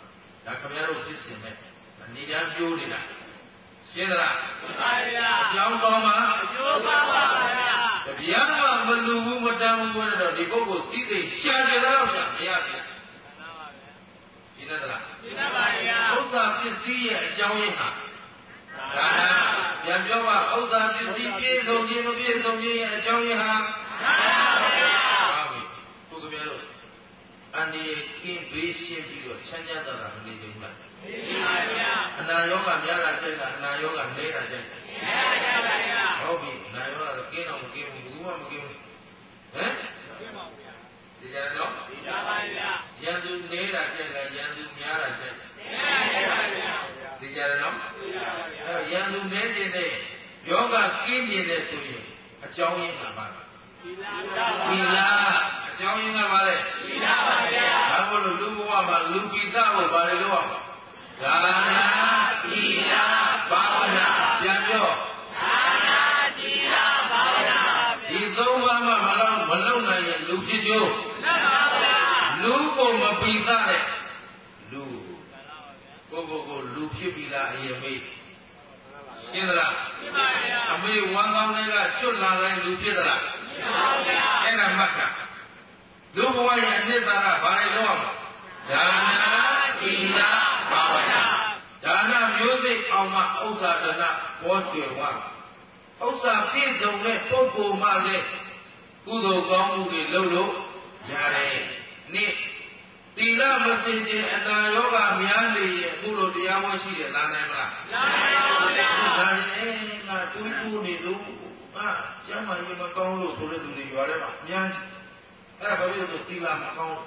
ဒါခင်ဗျားတို့ဖြစ်စဉ်မဲ့နေတန်းပြိုးနေတာရှင်းသလားမှန်ပါဗျာအကြောင်းကောင်းမှာအကျိုးကောင်းပါဗျာတရားမှမလူဘူးမတမ်းဘူးဆိုတော့ဒီပုဂ္ဂိုလ်စိတ်သိရှာကြတော့ရှာမရဘူးမှန်ပါဗျာရှင်းသလားရှင်းပါဗျာဥစ္စာပစ္စည်းရဲ့အကြောင်းရင်းဟာဒါနပြန်ပြောပါဥစ္စာပစ္စည်းပြည့်စုံခြင်းမပြည့်စုံခြင်းရဲ့အကြောင်းရင်းဟာမှန်ပါဗျာဟုတ်ပြီသူကပြောလို့အန္တရာယ်ကင်းဘေးရှင်းပြီးတော့ချမ်းသာတာမနေကြဘူးလားမှန်ပါဗျာအနာရောဂါများတာကြိုက်တာအနာရောဂါနဲတာကြိုက်တာနဲတာကြိုက်ပါဗျာဟုတ်ပြီအနာရောဂါကင်းတော့မကင်းဘူးဘူးမှမကင်းဘူးဟမ်ကင်းပါဗျာဒီကြတော့ဒီကြပါဗျာရန်သူနဲတာကြိုက်လားရန်သူများတာကြိုက်နဲတာကြိုက်ပါဗျာဒီကြတယ်နော်ဒီကြပါဗျာရန်သူနဲနေတဲ့ယောဂကင်းနေတဲ့ဆိုရင်အကြောင်းရင်းကပါဒီလားအကြောင်းရင်းကပါလေဒီလားပါဗျာဘာလို့လူဘဝမှာလူပိသဖို့ဘာလဲလို့ဒါနသီလဘာဝနာပြန်ပြောဒါနသီလဘာဝနာဒီသုံးပါးမှမလုံနိုင်ရင်လူဖြစ်ကျိုးမှန်ပါဗျာလူကိုမပိသတဲ့လူကိုလူဖြစ်ပြီလားအရင်မေးရှင်းသလားရှင်းပါဗျာအမေဝမ်းကောင်းတွေကကျွတ်လာတိုင်းလူဖြစ်သလားရှင်းပါဗျာအဲ့ဒါမှတ်တာလူဘဝရဲ့အနှစ်သာရဘာလဲလို့ဒါနသီလဘာဝနာဒါနမျိုးစိတ်အောင်မှဥစ္စာဒနာဘောကျွယ်ဝဥစ္စာပြည့်စုံတဲ့ပုဂ္ဂိုလ်မှလည်းကုသိုလ်ကောင်းမှုတွေလုပ်လို့ရတယ်နေ့သီလမစင်ကြယ်အနာရောဂါများနေရင်အခုလိုတရားဝဲရှိတယ်လာနိုင်မလားလာနိုင်ပါဗျာလာရင်ငါတူးနေလို့ကျမ်းမာရေးမကောင်းလို့ဆိုတဲ့လူတွေရွာထဲမှာအများကြီးအဲ့ဒါဘာဖြစ်လို့သီလမကောင်း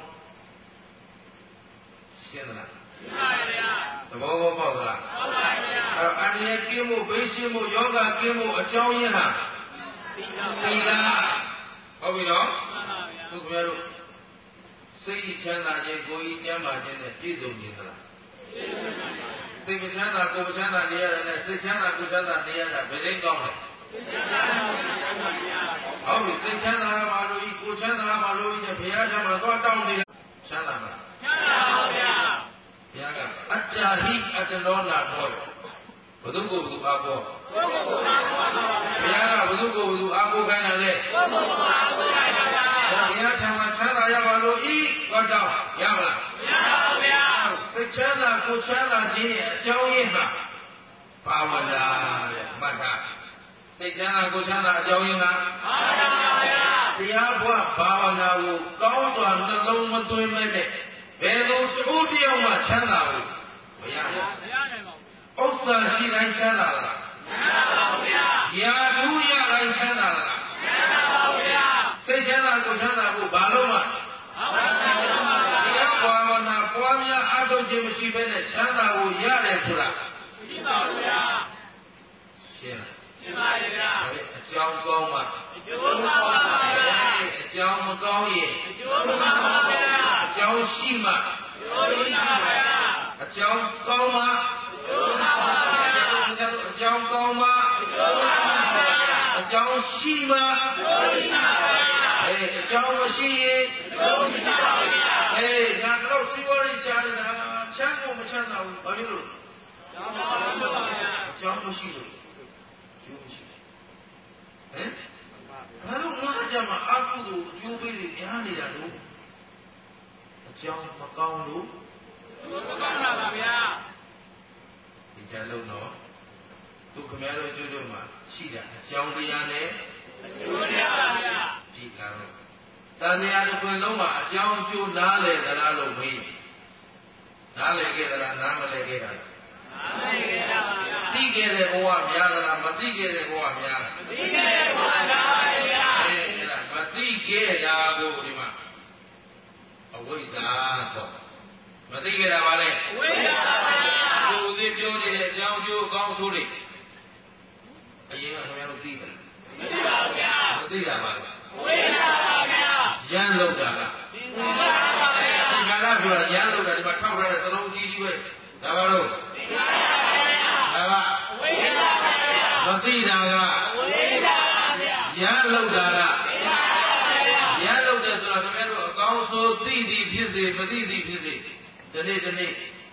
ရှင်းသလားရှင်းပါဗျာသဘောပေါက်သလားဟုတ်ပါဗျာအဲ့အန္တရာယ်ကင်းမှုဘေးရှင်းမှုယောဂကင်းမှုအကြောင်းရင်းဟာသီလဟုတ်ပြီနော်မှန်ပါဗျာသူပြောလို့စိတ်ချမ်းသာခြင်းကိုယ်ကြီးကျမ်းမာခြင်းနဲ့ပြည့်စုံခြင်းသလားစိတ်မချမ်းသာကိုယ်မချမ်းသာနေရတယ်နဲ့စိတ်ချမ်းသာကိုယ်ချမ်းသာနေရတာဘယ်လိုကောင်းလဲဟုတ်ပြီစိတ်ချမ်းသာပါလို့ဤကိုယ်ချမ်းသာပါလို့ဤနဲ့ဘုရားချမ်းသာတော့တောင်းနေချမ်းသာမလားချမ်းသာပါဗျာဘုရားကအတ္တဟိအတ္တလောနာတော့ဘုသူကိုဘုသူအားကိုဘုရားကဘုသူကိုဘုသူအားကိုခိုင်းတယ်လေဘုသူကိုအားကိုခိုင်းတာပါဘုရားချမ်းသာချမ်းသာရပါလို့ဤတော့တောင်းရမလားမရပါဘူးဗျာစိတ်ချမ်းသာကိုယ်ချမ်းသာခြင်းရဲ့အကြောင်းရင်းဟာဘာဝနာတဲ့မှတ်တာစိတ်ချမ်းသာကိုယ်ချမ်းသာအကြောင်းရင်းကဘာဝနာပါဗျာတရားဘုရားဘာဝနာကိုကောင်းစွာနှလုံးမသွင်းမဲ့တဲ့ဘယ်လိုတူတယောက်မှချမ်းသာဘူးမရဘူးမရနိုင်ပါဘူးဥစ္စာရှိတိုင်းချမ်းသာလားမရပါဘူးဗျာယာတူရတိုင်းချမ်းသာလားမရပါဘူးဗျာစိတ်ချမ်းသာကိုယ်ချမ်းသာဖို့ဘာလို့မှဘာဝနာပါဗျာတရားဘာဝနာပွားများအားထုတ်ခြင်းမရှိဘဲနဲ့ချမ်းသာကိုရတယ်ဆိုတာမရှိပါဘူးဗျာရှင်းလားရှင်းပါရဲ့ဗျာအကြောင်းကောင်းမှအကျိုးကောင်းပါဗျာအကြောင်းမကောင်းရင်အကျိုးမကောင်းပါဗျာအကြောင်းရှိမှအကျိုးရှိပါဗျာအကြောင်းကောင်းမှအကျိုးကောင်းပါဗျာအကြောင်းကောင်းမှအကျိုးကောင်းပါဗျာအကြောင်းရှိမှအကျိုးရှိပါဗျာအကြောင်းမရှိရင်အကျိုးမရှိပါဗျာငါတို့စီဝရိရှာနေတာချမ်းကိုမချမ်းသာဘူးဘာဖြစ်လို့အကြောင်းမရှိပါဗျာအကြောင်းမရှိလို့ကျိုးမရှိဟမ်ဘာလို့ငါကြမှာအကုသို့အကျိုးပေးတွေများနေတာလို့အကြောင်းမကောင်းလို့မကောင်းတာပါဗျာဒီချမ်းလုံးတော့သူခမရတို့ကျိုးတို့မှာရှိတာအကြောင်းတရားနဲ့အကျိုးတရားပါဗျာဒီကံတန်တရားတစ်ခွင်လုံးမှာအကြောင်းအကျိုးနားလည်သလားလို့မေးနားလည်ခဲ့သလားနားမလည်ခဲ့တာနားလည်ခဲ့တာပါဗျာသိခဲ့တဲ့ဘဝများသလားမသိခဲ့တဲ့ဘဝများလားမသိခဲ့တဲ့ဘဝများပါဗျာအဲ့ဒါမသိခဲ့တာကိုဒီမှာအဝိဇ္ဇာပေါ့မသိခဲ့တာပါလေအဝိဇ္ဇာပါဗျာကိုယ်သိပြောနေတဲ့အကြောင်းကျိုးအကောင်းဆိုးတွေအရင်ကခင်ဗျားတို့သိတယ်မသိပါဘူးဗျာမသိတာပါလားအဝိဇ္ဇာပါဗျာရမ်းလောက်တာလားသိပါပါဗျာဒီကလာဆိုတာရမ်းလောက်တာဒီမှာထောက်ထားတဲ့သလုံးကြီးကြီးပဲဒါပါလို့သိပါပါဗျာဒါကအဝိဇ္ဇာပါဗျာမသိတာကအဝိဇ္ဇာပါဗျာရမ်းလောက်တာကသိပါပါဗျာရမ်းလောက်တယ်ဆိုတာခင်ဗျားတို့အကောင်းဆုံးသိသည်ဖြစ်စေမသိသည်ဖြစ်စေဒီနေ့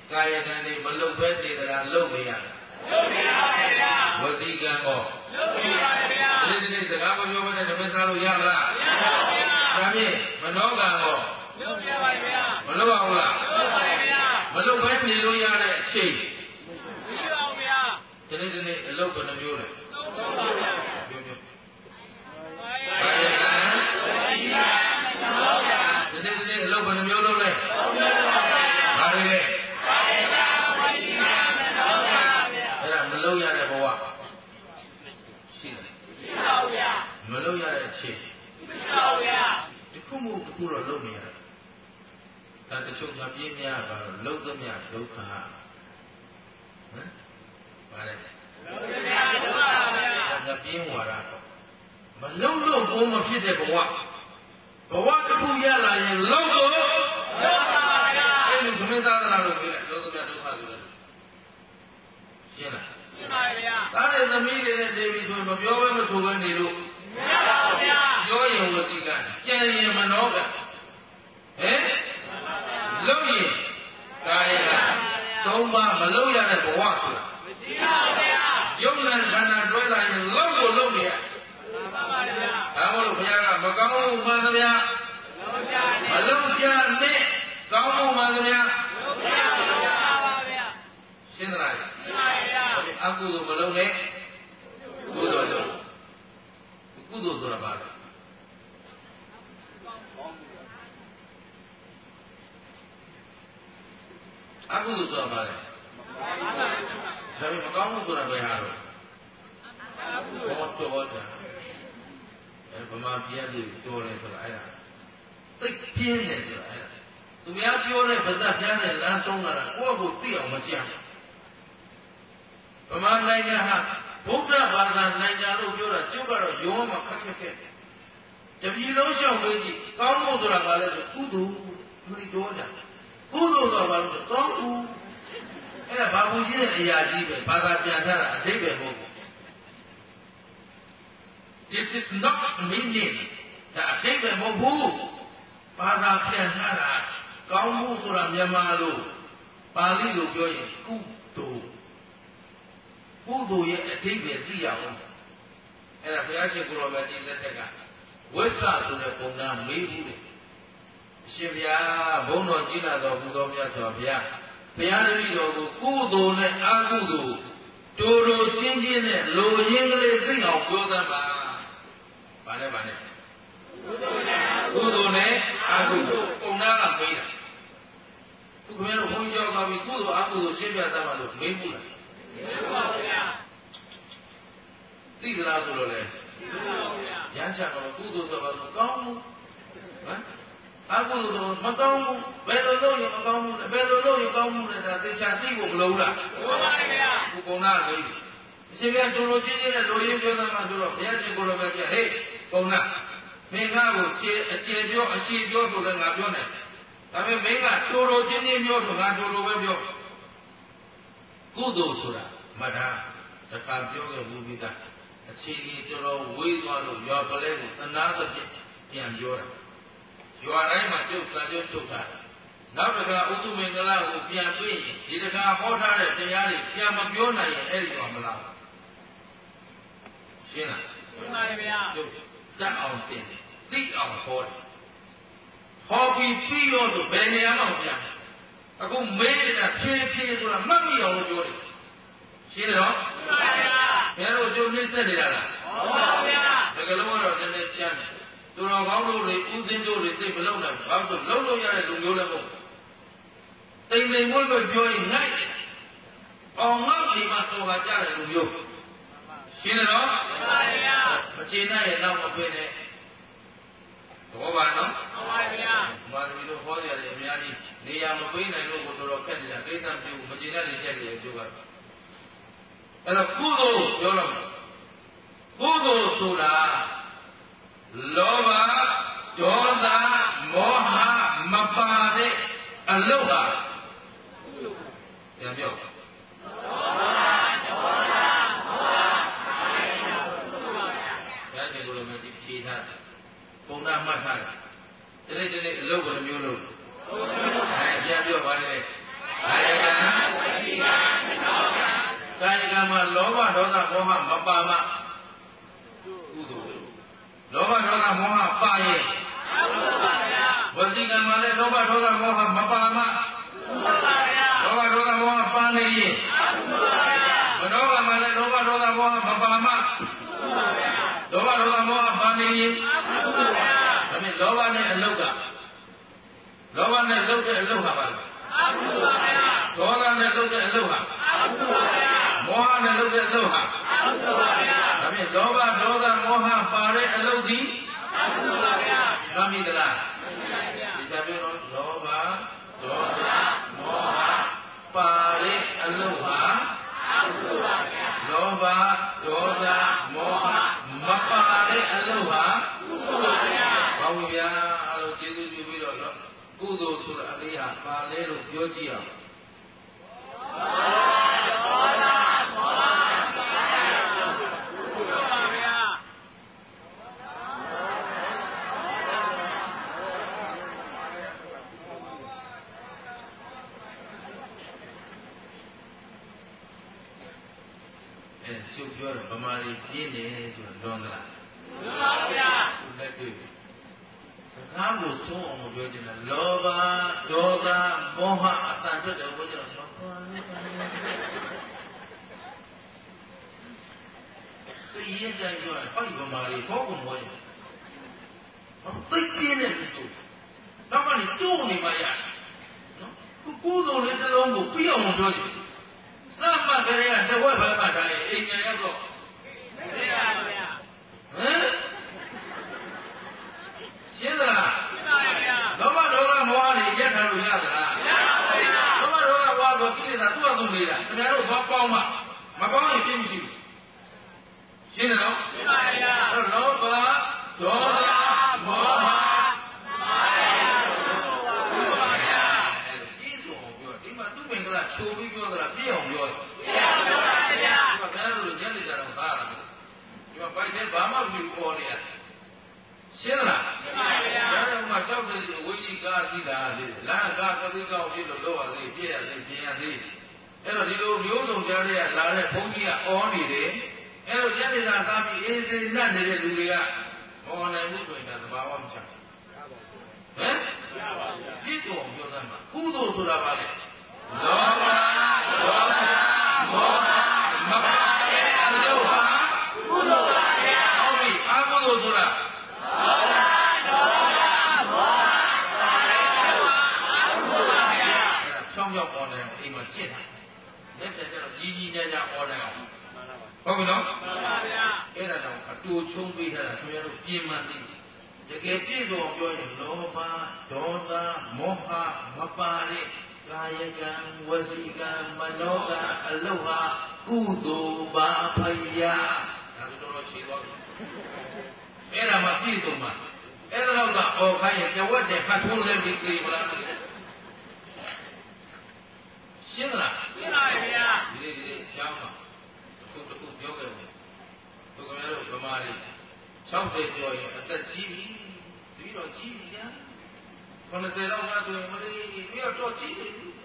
ကာယကံတွေမလုပ်ဘဲနေသလားလုပ်နေရလုပ်နေပါဗျာဝစီကံကောလုပ်နေပါဗျာဒီစကားမပြောဘဲနဲ့တမင်စားလို့ရမလားမရပါဘူးဗျာဒါဖြင့်မနောကံကောလုပ်နေပါဗျာမလုပ်ပါဘူးလားလုပ်ပါဗျာမလုပ်ဘဲနေလို့ရတဲ့အချိန်မရှိပါဘူးဗျာဒီနေ့အလုပ်ဘယ်နှမျိုးလဲလုပ်ပါဗျာပြောပြောကာယကံဝစီကံမနောကံဒီနေ့အလုပ်ဘယ်နှမျိုးလုပ်လဲလုပ်ပါဗျာဘာတွေလဲမလုပ်ရတဲ့ဘဝရှိတယ်ရှိပါဘူးဗျာမလုပ်ရတဲ့အချိန်ရှိပါဘူးဗျာဒီခုမှတစ်ခုတော့လုပ်နေရတယ်ဒါတချို့ငါပြင်းများပါတော့လုပ်သမျှဒုက္ခဟမ်ပါလေလုပ်သမျှဒုက္ခပါဗျာငါပြင်းဝါရတော့မလုပ်လို့ဘုံမဖြစ်တဲ့ဘဝတစ်ခုရလာရင်လုပ်လို့လုပ်ပါဗျာအဲ့လိုသမင်းသားသလားလို့ပြောလိုက်လုပ်သမျှဒုက္ခဆိုတယ်ရှင်းလားသားတဲ့သမီးတွေနဲ့နေပြီဆိုရင်မပြောဘဲမဆိုဘဲနေလို့မရပါဘူးဗျာပြောရင်ဝစီကံကြံရင်မနောကံလုပ်ရင်ကာယကံသုံးပါးမလုပ်ရတဲ့ဘဝဆိုတာမရှိပါဘူးဗျာယုံနဲ့ခန္ဓာတွဲလာရင်လုပ်ကိုလုပ်နေရပါပါဗျာဒါမို့လို့ဘုရားကမကောင်းမှုမှန်သမျှမလုပ်ကြနဲ့ကောင်းမှုမှန်သမျှလုပ်ကြပါဗျာရှင်းသလားရှင်းပါဗျာအကုသိုလ်မလုပ်နဲ့ကုသိုလ်လုပ်ကုသိုလ်ဆိုတာဘာလဲအကုသိုလ်ဆိုတာဘာလဲဒါပေမဲ့မကောင်းမှုဆိုတာဘယ်ဟာတော့ဘောတော်တာဗမာပြည်သူတော်တယ်ဆိုတာအဲ့ဒါသိပြင်းတယ်ဆိုတာအဲ့ဒါသူများပြောတဲ့ဗဇတ်ပြန်းတဲ့လမ်းဆုံးလာတာကိုယ့်ကိုသိအောင်မကြမ်းဗမာနိုင်ငံဟာဗုဒ္ဓဘာသာနိုင်ငံလို့ပြောတာကျုပ်ကတော့ရောမခက်ခက်တပြည်လုံးရှောင်ပေးကြည့်ကောင်းမှုဆိုတာဘာလဲဆိုကုသိုလ်မလို့ပြောကြကုသိုလ်ဆိုတာဘာလို့ကောင်းမှုအဲ့ဒါဘာဘူးရှိတဲ့အရာကြီးပဲဘာသာပြန်ထားတာအဓိပ္ပာယ်မဟုတ်ဘူး This is not meaning ဒါအဓိပ္ပာယ်မဟုတ်ဘူးဘာသာပြန်ထားတာကောင်းမှုဆိုတာမြန်မာလိုပါဠိလိုပြောရင်ကုသိုလ်ရဲ့အဓိပ္ပာယ်သိရအောင်အဲ့ဒါဘုရားရှင်ကိုရောမြတ်ကြီးလက်ထက်ကဝိသဆိုတဲ့ပုံနာမေးဘူးလေအရှင်ဘုရားဘုန်းတော်ကြီးလာတော်မူတော်မြတ်စွာဘုရားဘုရားတပည့်တော်ကိုကုသိုလ်နဲ့အကုသိုလ်တူတူချင်းချင်းနဲ့လိုရင်းကလေးသိအောင်ပြောသမ်းပါဗါနဲ့ကုသိုလ်နဲ့အကုသိုလ်ပုံနာကမေးတာသူခင်ဗျားတို့ဘုန်းကြီးရောက်သွားပြီကုသိုလ်အကုသိုလ်ရှင်းပြသမ်းပါလို့မေးဘူးလားပါဗျာသိသလားဆိုတော့လေသိပါဗျာရမ်းချတော့ကုသိုလ်ဆိုတော့ကောင်းမှုဟမ်အကုသိုလ်ဆိုမကောင်းဘူးဘယ်လိုလုပ်ရင်မကောင်းဘူးလဲဘယ်လိုလုပ်ရင်ကောင်းမှုလဲဒါသေချာသိဖို့မလိုလားဟုတ်ပါဗျာဘုကုဏလေးအရှင်ကတူလိုချင်းချင်းနဲ့လိုရင်းပြောသမှာဆိုတော့ဘုရားရှင်ကိုယ်တော်ကဟေးကုဏမင်းကားကိုအကျေပြောအရှိပြောဆိုလည်းငါပြောနိုင်ဒါပေမဲ့မင်းကတူလိုချင်းချင်းပြောဆိုငါတူလိုပဲပြောကုသိုလ်ဆိုတာမထာတခါပြောခဲ့ဘူးပြီးသားအခြေအနေတော်တော်ဝေးသွားလို့ရွာပလဲကိုသနာသဖြင့်ပြန်ပြောတာရွာတိုင်းမှာကျုပ်စာချုပ်ထုတ်တာနောက်တခါဥဒုမင်္ဂလာကိုပြန်ပြီးဒီတခါဟောထားတဲ့တရားတွေပြန်မပြောနိုင်ရင်အဲ့ဒီတော့မလားရှင်းလားရှင်းပါတယ်ဗျာကျုပ်တတ်အောင်တင်သိအောင်ဟောတယ်ဟောပြီးရောဆိုဘယ်နေရာမှမပြန်အခုမေးနေတာဖြည်းဖြည်းဆိုတာမှတ်မိအောင်လို့ပြောတယ်ရှင်းတယ်နော်ရှင်းပါဗျာဘယ်လိုကျုပ်နှိမ့်ဆက်နေတာလားဟုတ်ပါဗျာဒါကလုံးကတော့နည်းနည်းကြမ်းတယ်သူတော်ကောင်းတို့တွေဥစဉ်တို့တွေသိမလုံးနိုင်ဘာလို့လုံးလို့ရတဲ့လူမျိုးလည်းမဟုတ်တိမ်တိမ်မွေ့မွေ့ပြောရင်ငိုက်အောင်ငေါ့ဒီမှာတော်ပါကြတဲ့လူမျိုးရှင်းတယ်နော်ရှင်းပါဗျာမချေနိုင်ရဲ့နောက်မပြေနဲ့ဘောပါနော်ဟုတ်ပါဗျာမာသမီးတို့ဟောရတယ်အများကြီးနေရာမပေးနိုင်လို့ကိုတော်တော်ခက်နေတာကိစ္စပြုမချေနိုင်တဲ့ချက်တွေပြောပါအဲ့တော့ကုသိုလ်ပြောတော့ကုသိုလ်ဆိုတာလောဘဒေါသမောဟမပါတဲ့အလုပ်ဟာပြန်ပြောလောဘဒေါသမောဟဘုရားရှင်ကိုယ်တော်မြတ်ဖြေထားပုံနာမှတ်ထားတယ်ဒီနေ့အလုပ်ဘယ်နှမျိုးလုပ်ပြန်ပြောပါလေကာယကံမှာလောဘဒေါသမောဟမပါမကုသိုလ်လောဘဒေါသမောဟပါရဲ့ဝစီကံမှာလည်းလောဘဒေါသမောဟမပါမလောဘဒေါသမောဟပါနေရင်မနောကမှာလည်းလောဘဒေါသမောဟမပါမလောဘဒေါသမောဟပါနေရင်ဒါဖြင့်လောဘနဲ့အလုတ်ကလောဘနဲ့လုတ်တဲ့အလုတ်ဟာပါလားဒေါသနဲ့လုတ်တဲ့အလုတ်ဟာမောဟနဲ့လုတ်တဲ့အလုတ်ဟာဒါဖြင့်လောဘဒေါသမောဟပါတဲ့အလုတ်ဒီသမိတလားဒီစာပြောတော့လောဘဒေါသမောဟပါတဲ့အလုတ်ဟာလောဘဒေါသမောဟမပါတဲ့အလုတ်ဟာဘာဝဗျာအဲ့လိုကျေးဇူးပြုပြီးတော့ကုသိုလ်ဆိုတာအလေးဟာပါလဲလို့ပြောကြည့်အောင်ရှုပ်ပြောတော့ဗမာတွေပြင်းတယ်ဆိုတော့လွန်သလားလွန်ပါဗျာလက်တွေ့စကားကိုသုံးအောင်ပြောချင်တာလောဘဒေါသမောဟအတန်ထွက်တယ်ဘုရားဆောပါလေစိတ်ရင်းကြိုက်ပြောရင်ဟောဒီဗမာတွေဘောကုန်ဘောရင်သိပြင်းတဲ့လူတို့တော့ကနေကျိုးနေမှရနော်ကုသိုလ်လေးတစ်လုံးကိုပြည့်အောင်ပြောချင်စမှတ်ကြရတဲ့ဝက်ဘက်မှတိုင်းအိမ်ညာရောက်တော့မရပါဗျာဟမ်ရှင်းသလားရှင်းပါဗျာလောဘဒေါသမောဟတွေရက်ထားလို့ရသလားမရပါဘူးဗျာလောဘဒေါသမောဟဆိုကိလေသာသူ့အကူနေတာခင်ဗျားတို့သွားပေါင်းမှမပေါင်းရင်ပြည့်မရှိဘူးရှင်းတယ်နော်ရှင်းပါဗျာအဲ့လောဘဒေါသမောဟချိုးပြီးပြောတာပြည့်အောင်ပြောတယ်ပြည့်အောင်ပြောပါဗျာဒီမှာဘယ်လိုညနေကြတော့သားတာဒီမှာပိုက်တဲ့ဘာမှမဖြစ်ပေါ်နေရရှင်းလားရှင်းပါဗျာဒါတော့မှကြောက်တဲ့ဝိကြီးကားရှိတာလေလမ်းကားကလေးကောက်ဖြစ်လို့တော့ရသေးပြည့်ရသေးပြင်ရသေးအဲ့တော့ဒီလိုမျိုးစုံကြားတဲ့လာတဲ့ဘုန်းကြီးကအော်နေတယ်အဲ့တော့ညနေစာသားပြီးအေးစေးနတ်နေတဲ့လူတွေကမော်နိုင်မှုဆိုရင်ဒါသဘာဝမချဟမ်ရပါဗျာပြည့်တော်ပြောသမှာကုသိုလ်ဆိုတာပါလေလောဘဒေါသမောဟမပါတဲ့အလုဟာကုသိုလ်ပါဗျာဟုတ်ပြီအကုသိုလ်ဆိုတာလောဘဒေါသမောဟပါတဲ့အလုဟာအကုသိုလ်ပါဗျာအဲ့ဒါဖြောင်းဖြောင်းပေါ်တယ်အိမ်မှာကျင့်တာလက်ပြကျတော့ကြီးကြီးညာညာပေါ်တယ်အောင်ဟုတ်ပြီနော်မှန်ပါဗျာအဲ့ဒါတော့အတူချုံးပေးထားတာဆိုရတော့ပြင်မှသိတကယ်ပြည့်စုံပြောရင်လောဘဒေါသမောဟမပါတဲ့ကာယကံဝစီကံမနောကံအလုဟာကုသိုလ်ပါဖယားဒါဆိုတော့ရှင်းသွားပြီအဲ့ဒါမှပြည့်စုံမှာအဲ့ဒါတော့ကအော်ခိုင်းရင်ကြဝတ်တဲ့ခတ်ထိုးလဲပြီးပြေးမလားရှင်းလားရှင်းပါဗျာဒီကျောင်းမှာခုတခုပြောခဲ့တယ်သူကလည်းဗမာတွေ60ကျော်ရင်အသက်ကြီးပြီပြီးတော့ကြီးပြီညာ90လောက်ကဆိုရင်မလေးပြီးတော့ကြီးတယ်ဒီ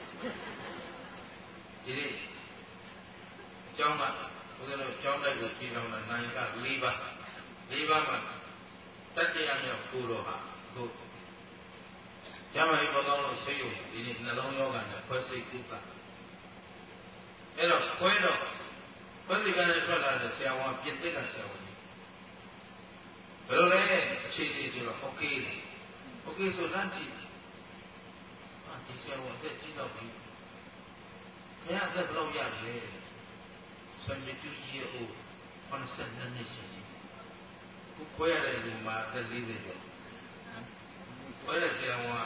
နေ့အကြောင်းကဘုရားတို့ကျောင်းတိုက်ကိုပြည်တော်တာနိုင်က4ပါးမှာတတရားမြောက်ကိုတော်ဟာအခုကျမ်းမာရေးပေါ်တော့ဆေးရုံဒီနေ့နှလုံးယောဂနဲ့ခွဲစိတ်ကုသအဲ့တော့ခွဲစိတ်ကလည်းထွက်လာတဲ့ဆရာဝန်ပြင်သစ်ကဆရာဝန်ဘယ်လိုလဲအခြေအနေဆိုတော့โอเคဆိုလမ်းကြည့်ဒီဆရာဝန်သက်ကြည့်တော့ပြီခင်ဗျာသက်ဘယ်လောက်ရလဲ72 year old 82နှစ်ရှိပြီခုခွဲရတဲ့လူမှာသက်40ကျော်ခွဲတဲ့ဆရာဝန်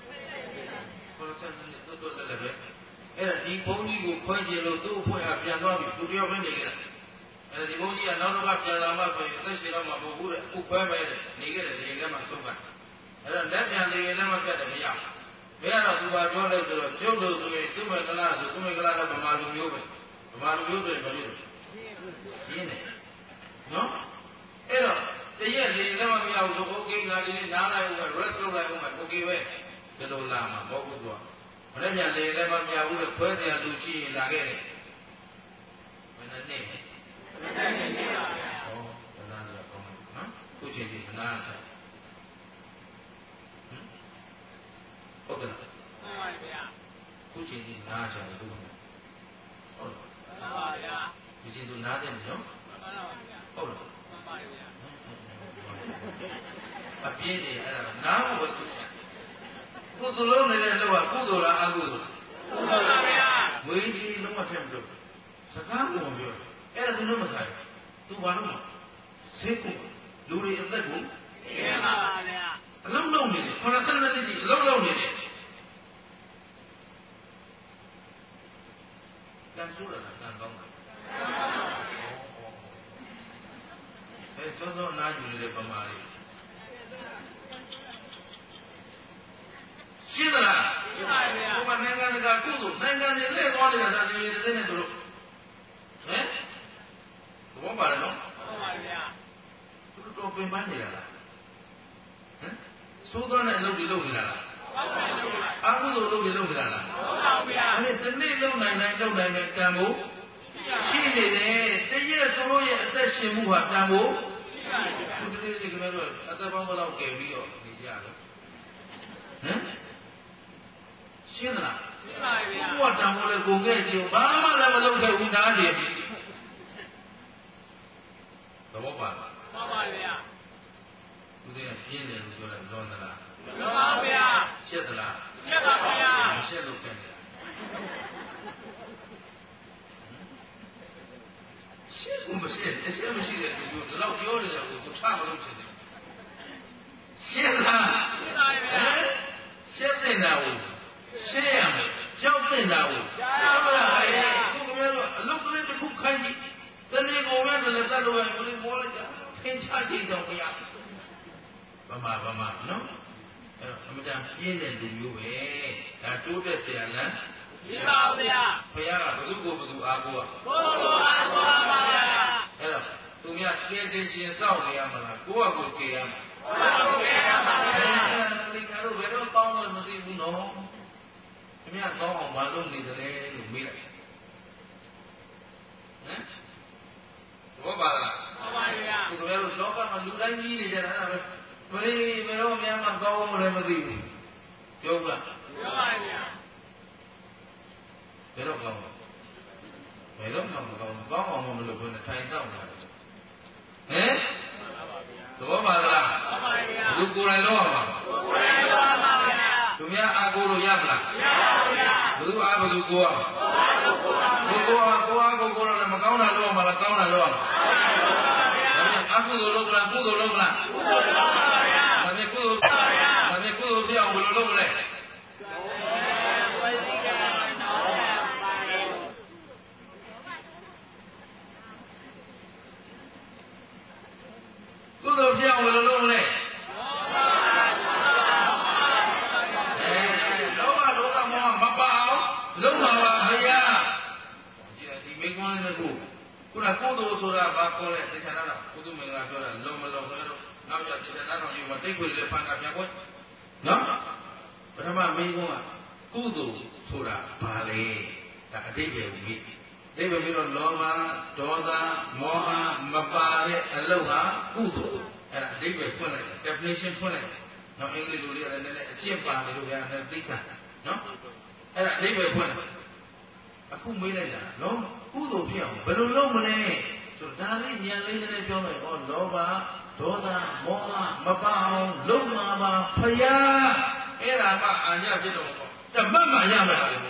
82နှစ်တော်လည်းပဲအဲ့ဒါဒီဘုန်းကြီးကိုခွဲကြည့်လို့သူ့အဖွဲ့ကပြန်သွားပြီသူတယောက်ပဲနေခဲ့တာအဲ့ဒါဒီဘုန်းကြီးကနောက်တော့ပြန်လာမှဆိုရင်သက်ရှင်တော့မှမဟုတ်ဘူးတဲ့အခုခွဲမဲ့နေခဲ့တယ်ဒီကမှသုံးကအဲ့တော့လက်ပြန်နေလည်းမပြတ်တယ်မရဘူးဘယ်တော့သူကပြောလိုက်ဆိုတော့ကျုပ်တို့ဆိုရင်သူမေကလာဆိုသူမေကလာတော့ဗမာလူမျိုးပဲဗမာလူမျိုးဆိုရင်ဘာလို့ရင်းနေနော်အဲ့တော့တရက်လေးလည်းမမရဘူးဆိုโอเคငါလေးနားလိုက်ဦးမယ် rest လုပ်လိုက်ဦးမယ်โอเคပဲဒီလိုလာမှာမဟုတ်ဘူးသူကမနေ့ပြန်လေးလည်းမမရဘူးလေခွဲတယ်လူရှိရင်လာခဲ့တယ် bana ne oh bana la ko ha ku che di bana saဟုတ်ကဲ့မှန်ပါဗျာခုချိန်ဒီနားချင်တယ်ဟုတ်လားမှန်ပါဗျာဒီချိန်သူနားတယ်နော်မှန်ပါဗျာဟုတ်လားမှန်ပါဗျာအပြည့်နေအဲ့ဒါနားဖို့သူကုသိုလ်လုံးနေတဲ့လောကကုသိုလ်လားအကုသိုလ်လားကုသိုလ်ပါဗျာဝိကြီးလုံးဝထက်မလို့စကားပုံပြောအဲ့ဒါသူလုံးမဆိုင်သူဘာလို့ဆေးကုလူတွေအသက်ကိုရှင်းပါပါဗျာအလုံးလုံးနေတယ်ခொနတန်းတဲ့ကြီးအလုံးလုံးနေတယ်တန်ဆိုးတာတန်ကောင်းတာအဲစောစောနားယူနေတဲ့ပမာလေးရှင်းသလားရှင်းပါဗျာဘုရားနိုင်ငံတကာကုသိုလ်နိုင်ငံတွေလက်သွားနေတာဒါတွေတဲ့နဲ့တို့ဟမ်ဘောပါလားနော်ဟုတ်ပါဗျာသူတို့ပင်ပန်းနေတာလားဟမ်သိုးသွန်းတဲ့အလုပ်တွေလုပ်နေတာလားအကုသိုလ်လုပ်တွေလုပ်နေတာလားဟုတ်ပါဗျာအဲ့ဒီနေ့လုပ်နိုင်တဲ့ကံဖို့ရှိနေတယ်တရက်သူတို့ရဲ့အသက်ရှင်မှုဟာကံဖို့ရှိပါဗျာဒီလိုဒီကတော့အသက်ပေါင်းဘယ်လောက်ကယ်ပြီးတော့နေကြတယ်ဟမ်ရှင်းလားရှင်းပါဗျာဘုရားတန်ဖိုးလေကိုခဲ့ကြည့်ဘာမှလည်းမလုပ်ခဲ့ဘူးနားနေပြီသဘောပါလားမှန်ပါဗျာသူကရှင်းတယ်လို့ပြောတယ်လွန်သလားလွန်ပါဗျာရှင်းသလားရှင်းပါဗျာရှင်းလို့ခဲ့တယ်ရှင်းဦးမရှိတယ်ရှင်းမရှိတယ်သူတော့ပြောနေတယ်ကိုသူထားမလို့ဖြစ်တယ်ရှင်းလားရှင်းပါဗျာရှင်းတဲ့နာကိုရှင်းရမယ်ကြောက်တဲ့နာကိုကြားပါပါဗျာသူကလည်းအလုပ်ကလေးတစ်ခုခိုင်းကြည့်တနေ့ကိုပဲလည်းတက်လို့ပဲဘယ်လိုပေါ်လိုက်ကြထင်ရှားကြည့်တော့မရဗမာနော်အဲ့တော့အမှန်တန်ပြင်းတဲ့လူမျိုးပဲဒါတိုးတက်เสียလမ်းပြပါဗျာဘုရားကဘယ်သူကိုဘယ်သူအားကိုးอ่ะဘုရားအားကိုးပါဗျာအဲ့တော့သူများကဲတင်ရှင်စောင့်နေရမလားကိုယ့်အကိုကဲရမှာကိုယ့်အကိုကဲရမှာဗျာဒီကတို့ဘယ်တော့ကောင်းလို့မသိဘူးနော်သူများကောင်းအောင်မလုပ်နေတယ်လို့မေးလိုက်ဟမ်ဘောပါလားမှန်ပါဗျာသူတို့လည်းလောကမှာလူတိုင်းကြီးနေကြတာအဲ့ဒါပဲဘယ်တော့မှမကောင်းဘူးလည်းမသိဘူးပြောကပြောပါဗျာဘယ်တော့ကောင်းဘယ်တော့မှမကောင်းကောင်းအောင်မလုပ်ဘဲနဲ့ထိုင်တော့နေတာဟမ်သဘောပါလားမှန်ပါဗျာလူကိုယ်တိုင်တော့မှာကိုယ်တိုင်တော့မှာဗျာသူများအားကိုးလို့ရမလားမရပါဘူးဗျာဘယ်သူအားဘယ်သူကိုးရကိုအားကိုးလည်းမကောင်းတာလုပ်မှာလားကောင်းတာလုပ်မှာအကုသိုလ်လုပ်လားကုသိုလ်လုပ်လားကုသိုလ်လုပ်ပါဗျာဒါနဲ့ကုသိုလ်ပါဗျာဒါနဲ့ကုသိုလ်ပြောင်းဘယ်လိုလုပ်မလဲကုသိုလ်ပြောင်းဘယ်လိုလုပ်မလဲလောဘမောဟမပအောင်လုပ်မှာပါဘုရားဒီမိကွန်းလေးကခုနကုသိုလ်ဆိုတာဘာခေါ်လဲသိချင်တာလားကုသိုလ်မင်္ဂလာပြောတာလုံမလုံဆိုတော့နောက်ရသိချင်တာတော့ဒီမှာတိတ်ခွေလေးဖန်တာပြန်ခွဲနော်ပထမမိကွန်းကကုသိုလ်ဆိုတာဘာလဲဒါအတိတ်ပဲဝိတိတ်ပဲပြီးတော့လောဘဒေါသမောဟမပါတဲ့အလုပ်ဟာကုသိုလ်အဲ့ဒါအတိတ်ပဲဖွင့်လိုက် definition ဖွင့်လိုက်နော်အင်္ဂလိပ်လိုလေးရတယ်နည်းနည်းအကျင့်ပါတယ်လို့ဗျာနဲ့သိတာနော်အဲ့ဒါအတိတ်ပဲဖွင့်လိုက်အခုမေးလိုက်တာနော်ကုသိုလ်ဖြစ်အောင်ဘယ်လိုလုပ်မလဲဆိုတော့ဒါလေးဉာဏ်လေးနဲ့ပြောလိုက်ဩလောဘဒေါသမောဟမပါအောင်လုပ်မှာပါဖယားအဲ့ဒါမှအာညဖြစ်တော့ပေါ့တပတ်မှရမှာလေ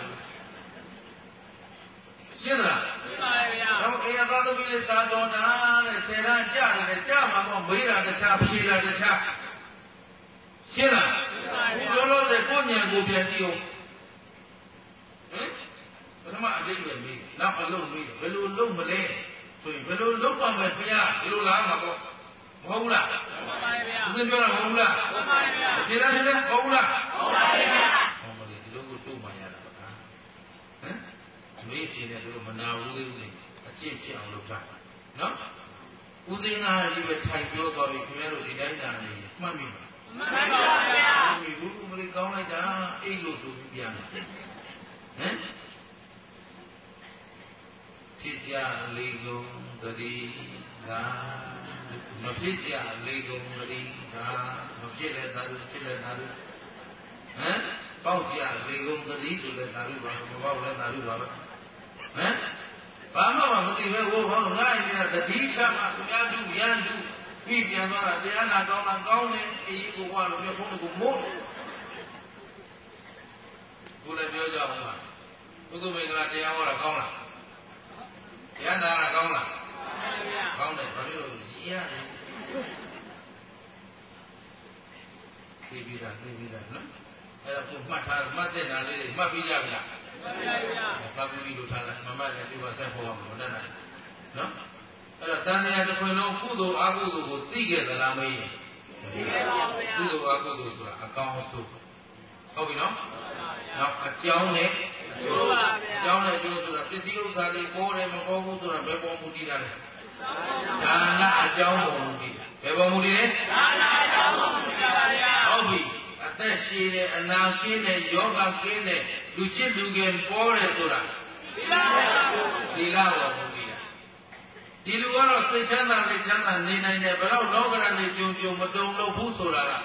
ရှင်းလားရှင်းပါဗျာတော့အေယသာသမီးလေးသာတော်တာတဲ့ဆယ်တန်းကြားတယ်ကြားမှာပေါ့မေးတာတခြားဖြေတာတခြားရှင်းလားရှင်းပါဗျာလောလောဆယ်ကိုဉာဏ်ကိုပြန်ကြည့်အောင်ဟင်ပထမအတိတ်ပဲမေးနောက်အလုံးမေးဘယ်လိုလုပ်မလဲဆိုရင်ဘယ်လိုလုပ်ပါမလဲဘုရားဒီလိုလားမှာပေါ့မဟုတ်ဘူးလားမှန်ပါဗျာသူပြောတာမဟုတ်ဘူးလားမှန်ပါဗျာဒီလားမဟုတ်ဘူးလားမှန်ပါဗျာဟောမလေးဒီလိုကိုတို့မှရတာပါဟမ်မေးရှင်တဲ့တို့မနာဘူးသေးဘူးအကျင့်ဖြစ်အောင်လုပ်တာနော်ဦးသိန်းသားကြီးပဲထိုင်ပြောတော့ပြီခင်ဗျားတို့ဒီတိုင်းသာနေမှတ်မိပါမှန်ပါဗျာဒီဘူးမလေးကောင်းလိုက်တာအိတ်လို့ဆိုပြီးပြန်တယ်ဟမ်ဖြစ်ကြလေကုန်တည်းသာမဖြစ်ကြလေကုန်တည်းသာမဖြစ်တဲ့သာလို့ဖြစ်တဲ့သာလို့ဟမ်ပေါက်ကြလေကုန်တည်းဆိုတဲ့သာလို့ပါမပေါက်တဲ့သာလို့ပါပဲဟမ်ဘာမှမသိပဲဟိုဘောငါ့အင်းကတတိချမှာသူများသူရန်သူပြီးပြန်သွားတာတရားနာကောင်းတာကောင်းတယ်အေးကိုကလို့ပြောဖုန်းကိုမို့ကိုလည်းပြောကြအောင်ပါဘုသူမင်္ဂလာတရားဟောတာကောင်းလားတရားနာတာကောင်းလားကောင်းတယ်ဘာလို့လဲရည်ရတယ်သိပြီးတာနော်အဲ့တော့ကိုမှတ်ထားမှတ်တဲ့နာလေးတွေမှတ်ပြီးကြပြီလားမှတ်ပါပြီမှတ်ပြီးလို့ထားလိုက်မမှတ်လည်းဒီပါဆက်ဟောမှာမနဲ့နိုင်နော်အဲ့တော့တန်တရားတစ်ခွင်လုံးကုသိုလ်အကုသိုလ်ကိုသိခဲ့သလားမေးရင်သိခဲ့ပါဘူးကုသိုလ်အကုသိုလ်ဆိုတာအကောင်းဆုံးဟုတ်ပြီနော်နောက်အကြောင်းနဲ့အကျိုးပါဗျာအကြောင်းနဲ့အကျိုးဆိုတာပစ္စည်းဥစ္စာတွေပေါ်တယ်မပေါ်ဘူးဆိုတာဘယ်ပေါ်မူတည်တာလဲဒါနအကြောင်းပေါ်မူတည်ဘယ်ပေါ်မူတည်လဲဒါနအကြောင်းပေါ်မူတည်ပါဗျာဟုတ်ပြီအသက်ရှိတယ်အနာကင်းတယ်ယောဂကင်းတယ်လူချစ်လူငယ်ပေါ်တယ်ဆိုတာသီလပေါ်မူတည်တာဒီလူကတော့စိတ်ချမ်းသာနေနိုင်တယ်ဘယ်တော့လောကရန်နေကြုံမတုံလို့ဘူးဆိုတာက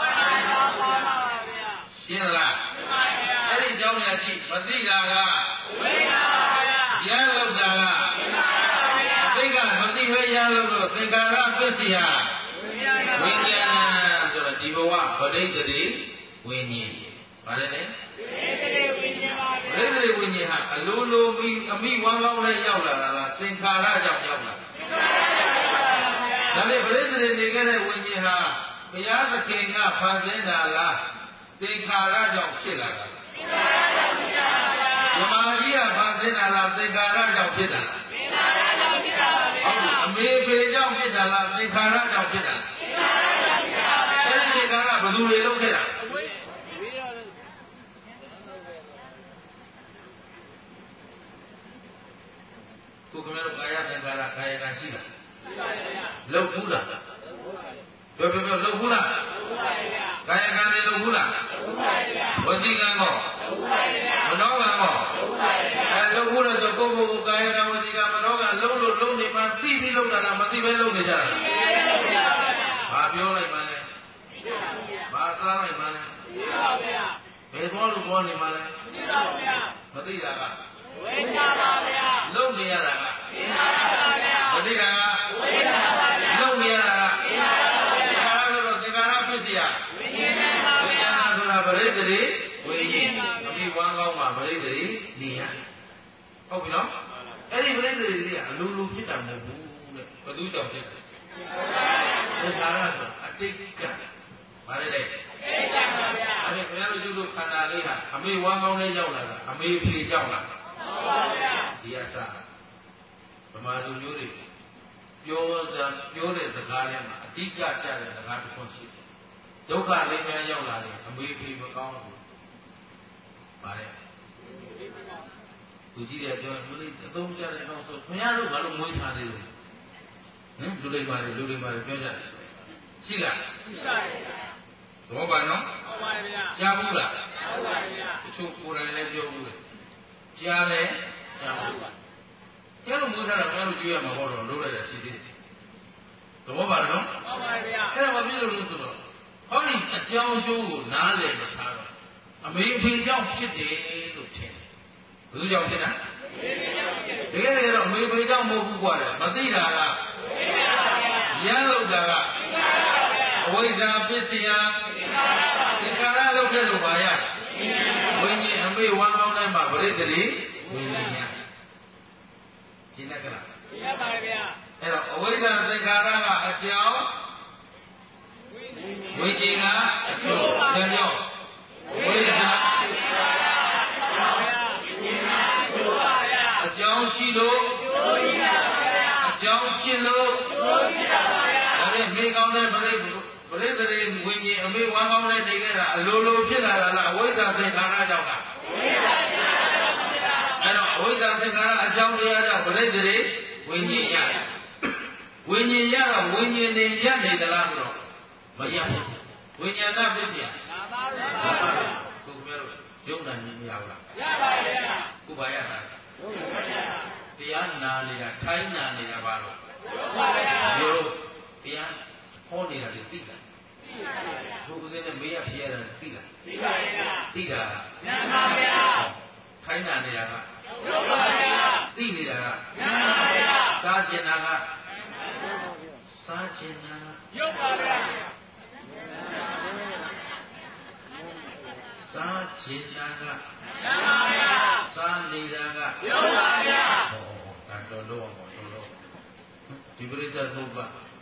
ရှင်းလားအဲ့ဒီကြောင့်ရကြည့်မသိတာကဝိညာဉ်ပါဗျာရလောက်တာကသိကမသိဘဲရလို့တော့သင်္ကာရပစ္စယဝိညာဏဆိုတော့ဒီဘဝပဋိသတိဝိညာဉ်ဗါတယ်လေပဋိသတိဝိညာဉ်ပါဗျာပဋိသတိဝိညာဉ်ဟာအလိုလိုပြီးအမိဝမ်းကောင်းနဲ့ရောက်လာတာလားသင်္ခါရကြောင့်ရောက်လာဒါပေမဲ့ပဋိသတိနေခဲ့တဲ့ဝိညာဉ်ဟာဘုရားသခင်ကဖန်ဆင်းတာလားသင်္ခါရကြောင့်ဖြစ်လာတာသင်္ခါရကြောင့်ဖြစ်တာပါဗျာဓမ္မကြီးကဖန်ဆင်းတာလားသင်္ခါရကြောင့်ဖြစ်တာသင်္ခါရကြောင့်ဖြစ်တာပါဗျာဟုတ်အမေဖေကြောင့်ဖြစ်တာလားသင်္ခါရကြောင့်ဖြစ်တာသင်္ခါရကြောင့်ဖြစ်တာပါဗျာအဲ့ဒီသင်္ခါရဘယ်သူတွေလုပ်ခဲ့တာကိုကမလို့ကာယသင်္ခါရကာယကံရှိလားရှိပါဗျာလုပ်ဘူးလားပြောလုပ်ဘူးလားလုပ်ပါဗျာကာယကံတွေလုပ်ဘူးလားလုပ်ပါဗျာဝစီကံကောလုပ်ပါဗျာမနောကံကောလုပ်ပါဗျာလုပ်ဘူးလို့ဆိုကိုယ်ကာယကံဝစီကံမနောကံလုံးလို့လုံးနေမှသိပြီးလုပ်တာလားမသိပဲလုပ်နေကြတာဘာပြောလိုက်မှလဲဘာစားလိုက်မှလဲဘယ်သွားလို့သွားနေမှလဲမသိတာကဝိညာဉ်ပါဗျာလုပ်နေရတာကဝိညာဉ်ပါဗျာမသိတာကဝိညာဉ်ပါဗျာလုပ်နေရတာကဝိညာဉ်ပါဗျာဒါဆိုတော့သင်္ကာရပစ္စယဝိညာဉ်ပါဗျာဆိုတာပရိသေတိဝိညာဉ်အမိဝမ်းကောင်းမှာပရိသေတိနေရဟုတ်ပြီနော်အဲ့ဒီပရိသေတိတွေကအလိုလိုဖြစ်တာမဟုတ်ဘူးတဲ့ဘယ်သူကြောင့်ဖြစ်လဲသင်္ကာရဆိုအတိတ်ကဘာလဲလဲအတိတ်ကပါဗျာအဲ့ဒီဘုရားတို့ကျုပ်တို့ခန္ဓာလေးဟာအမိဝမ်းကောင်းလေးရောက်လာတာအမိဖေကြောင့်လားဟုတ်ပါဗျာဒီအစဗမာလူမျိုးတွေပြောတဲ့စကားထဲမှာအဓိကကျတဲ့စကားတစ်ခုရှိတယ်ဒုက္ခလေးများရောက်လာတယ်အမေဖေမကောင်းဘူးဗါတဲ့သူကြည့်တဲ့ပြောလူတွေအသုံးကျတဲ့တော့ဆိုခင်ဗျားတို့ဘာလို့မွေးထားသေးလဲလူတွေပါတယ်ပြောကြတယ်ရှိလားရှိပါရဲ့တော့ပါနော်ဟုတ်ပါဗျာကြားဘူးလားဟုတ်ပါဗျာတချို့ကိုယ်တိုင်လည်းပြောဘူးလေကြားလဲကြားဘူးပါကျဲလို့မွေးထားတာကျဲလို့ကြွေးရမှာဟောတော့လုပ်လိုက်တာရှိသေးတယ်တော့ပါနော်ဟုတ်ပါဗျာအဲ့ဒါမပြည့်လို့လို့ဆိုတော့ဟောဒီအကြောင်းကျိုးကိုနားလည်မထားတော့အမေအဖေကြောင့်ဖြစ်တယ်လို့ထင်တယ်ဘယ်သူကြောင့်ဖြစ်တာတကယ်တော့အမေအဖေကြောင့်မဟုတ်ဘူးကွာလေမသိတာကရမ်းလို့တာကအဝိဇ္ဇာပစ္စယသင်္ခါရလောက်ခဲ့လို့ပါရဝိညာဉ်အမေဝမ်းကောင်းတိုင်းမှာပရိသေတိဝိညာဉ်ရရှင်းတတ်ကြလားရှင်းပါဗျာအဲ့တော့အဝိဇ္ဇာသင်္ခါရကအကြောင်းဝိညာဉ်ကအကျိုးဒါကြောင့်ဝိဇ္ဇာအကြောင်းရှိလို့အကြောင်းဖြစ်လို့ဒါနဲ့မိကောင်းတဲ့ပရိသေတိဝိညာဉ်အမေဝမ်းကောင်းတဲ့နေခဲ့တာအလိုလိုဖြစ်လာတာလားအဝိဇ္ဇာသင်္ခါရကြောင့်လားအဲ့တော့အဝိဇ္ဇာသင်္ခါရအကြောင်းတရားကြောင့်ပရိသေတိဝိညာဉ်ရတယ်ဝိညာဉ်ရတော့ဝိညာဉ်နေရနေသလားဆိုတော့မရဘူးဝိညာဏပစ္စယနာပါဗျာကိုပြောလို့ယုံနာနေမရဘူးလားရပါဗျာခုပါရတာယုံပါဗျာတရားတရားနာနေတာထိုင်းနာနေတာပါတော့ယုတ်တရားဟောနေတာလေသိလားဘုရားနဲ့မေးရဖြေရတာသိလားသိတာမှန်ပါဗျာထိုင်းနာနေတာကဟုတ်ပါဗျာသိနေတာကမှန်ပါဗျာစားကျင်တာကစားကျင်တာရုပ်ပါဗျာစားကျင်တာကမှန်ပါဗျာစားနေတာကရုပ်ပါဗျာဟောဒါတော်တော့ဒီပရိသတ်သုံးပါ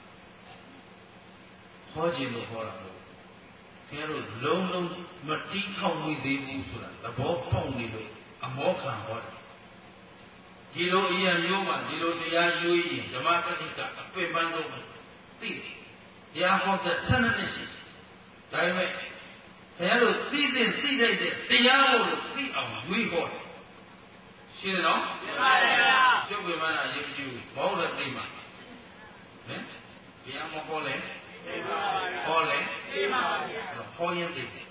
ဟောခြင်းလို့ဟောတာလို့ခင်ဗျားတို့လုံးလုံးမတီးထောင်မိသေးဘူးဆိုတာသဘောပေါက်နေလို့အမောခံဟောတယ်ဒီလိုအရာမျိုးမှာဒီလိုတရားရွေးရင်ဓမ္မပဋိကအပေပန်းလို့သိတယ်တရားဟောတဲ့12နှစ်ရှိဒါပေမဲ့ခင်ဗျားတို့သိတဲ့တရားလို့သိအောင်ရွေးဟောတယ်ရှင်းတယ်နော်ရှင်းပါရဲ့ဗျာကျုပ်ပြမနာအရေးကြီးဘူးဘောလည်းသိမှာဟင်တရားမဟောလဲသိပါပါဗျာဟောလဲသိပါပါဗျာဟောရင်သိတယ်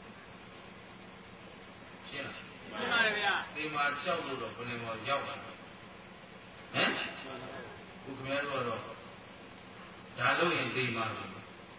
ရှင်းလားရှင်းပါရဲ့ဗျာဒီမှာကြောက်လို့တော့ဘယ်လိုမှရောက်တာဟမ်ခုခင်ဗျားတို့ကတော့ဒါလို့ရင်သိမှာလို့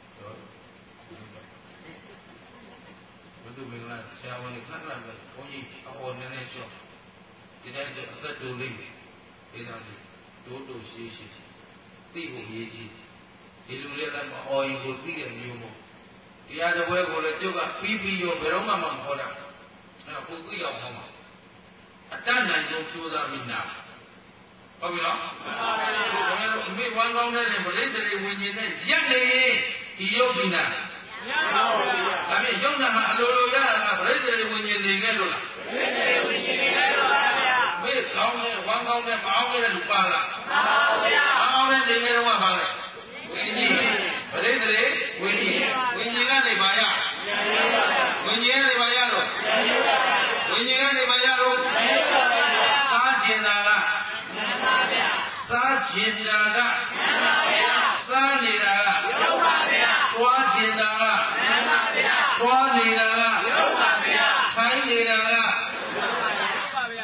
ဘုသူမင်္ဂလာဆရာဝန်ခဏခဏပဲဘုန်းကြီးအဟောနည်းနည်းကျော်ဒီတိုင်းဆိုအသက်တူလိမ့်မယ်ဒီတော့တိုးရှိသိဖို့ရေးကြည့်ဒီလူတွေလည်းမအော်ရင်ကိုသိတဲ့မျိုးမို့တရားတစ်ပွဲကိုလည်းကျုပ်ကပြီးရောဘယ်တော့မှမဟောတာအဲ့တော့ကိုသိအောင်ဟောမှာအတတ်နိုင်ဆုံးကြိုးစားပြီးနာဟုတ်ပြီနော်မှန်ပါဗျာဒါပေမဲ့အမေဝမ်းကောင်းတဲ့မလိတ္တရေဝิญဉ်နဲ့ရက်နေဒီယုတ်ဒီနာရပါဘူးဗျာဒါပေမဲ့ယုတ်နာမှာအလိုလိုရတာကမလိတ္တရေဝิญဉ်နေခဲ့လို့လားမလိတ္တရေဝิญဉ်နေခဲ့လို့ပါဗျာမေးကောင်းတဲ့ဝမ်းကောင်းတဲ့မအောင်တဲ့လူပါလားမှန်ပါဗျာမအောင်တဲ့နေခဲ့တော့ပါလေဝิญဉ်မလိတ္တရေဝิญဉ်ကနေပါရဝิญဉ်ကနေပါရလို့ဝิญဉ်ကနေပါရလို့စားကျင်တာကစားကျင်တာကမှန်ပါဗျာစားနေတာကဟုတ်ပါဗျာတွားကျင်တာကမှန်ပါဗျာတွားနေတာကဟုတ်ပါဗျာခိုင်းနေတာကဟုတ်ပါဗျာ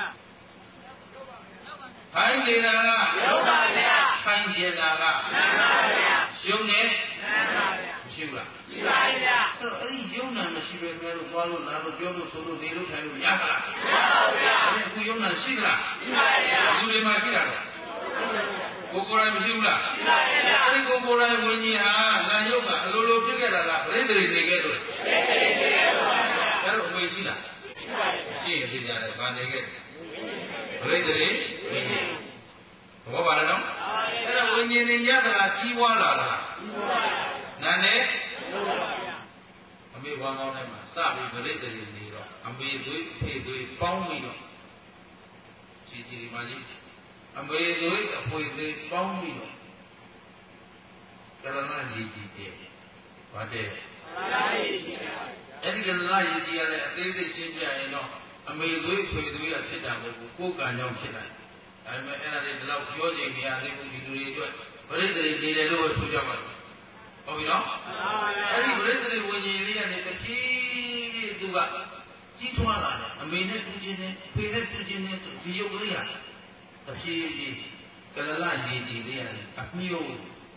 ခိုင်းနေတာကဟုတ်ပါဗျာခိုင်းကျင်တာကမှန်ပါဗျာယုံနေမှန်ပါဗျာမရှိဘူးလားရှိပါဗျာအဲ့ဒီယုံနာမရှိပဲခင်ဗျားတို့သွားလို့လာလို့ပြောလို့ဆိုလို့နေလို့ထိုင်လို့ရပါလားမရပါဘူးဗျာအဲ့ဒီအခုယုံနာရှိသလားရှိပါဗျာလူတွေမှာရှိတာလားကိုယ်တိုင်မရှိဘူးလားရှိပါရဲ့ဗျာအဲဒီကိုယ်တိုင်ဝิญဉ်ဟာနာယုတ်ကအလိုလိုဖြစ်ခဲ့တာလားပြိတ္တိနေခဲ့လို့ပြိတ္တိနေခဲ့လို့ပါဗျာဒါတော့အမေရှိလားရှိပါရဲ့ရှိရင်သိကြတယ်ဗာနေခဲ့ပြိတ္တိဝิญဉ်ဘောပါလားနော်အဲ့တော့ဝิญဉ်နေရတာလားကြီးပွားလာလားကြီးပွားလာနာနဲ့အမေဝမ်းကောင်းတိုင်းမှာစပြီးပြိတ္တိနေတော့အမေသွေးဖေသွေးပေါင်းပြီးတော့ကြီးကြီးဒီမှာကြီးအမေတို့အဖွေသေးပေါင်းပြီးတော့ကရဏရည်ကြီးတဲ့ဗတ်တဲ့အဲ့ဒီကရဏရည်ကြီးရတဲ့အသေးသေးရှင်းပြရင်တော့အမေတို့အဖွေသေးရဖြစ်တာကိုကိုယ်ကံကြောင့်ဖြစ်တာဒါပေမဲ့အဲ့ဒါတွေဒီလောက်ပြောချိန်နေရသေးဘူးဒီလူတွေအတွက်ပရိသေနေတယ်လို့ဆိုကြပါလို့ဟုတ်ပြီနော်အဲ့ဒီပရိသေဝิญဉ်လေးကနေတကြီးသူကကြီးထွားလာတယ်အမေနဲ့တူချင်းနဲ့ဖေနဲ့တူချင်းနဲ့ဒီရုပ်ကလေးဟာတဖြည်းဖြည်းကလလရည်ကြည်လေးရတယ်အမျိုး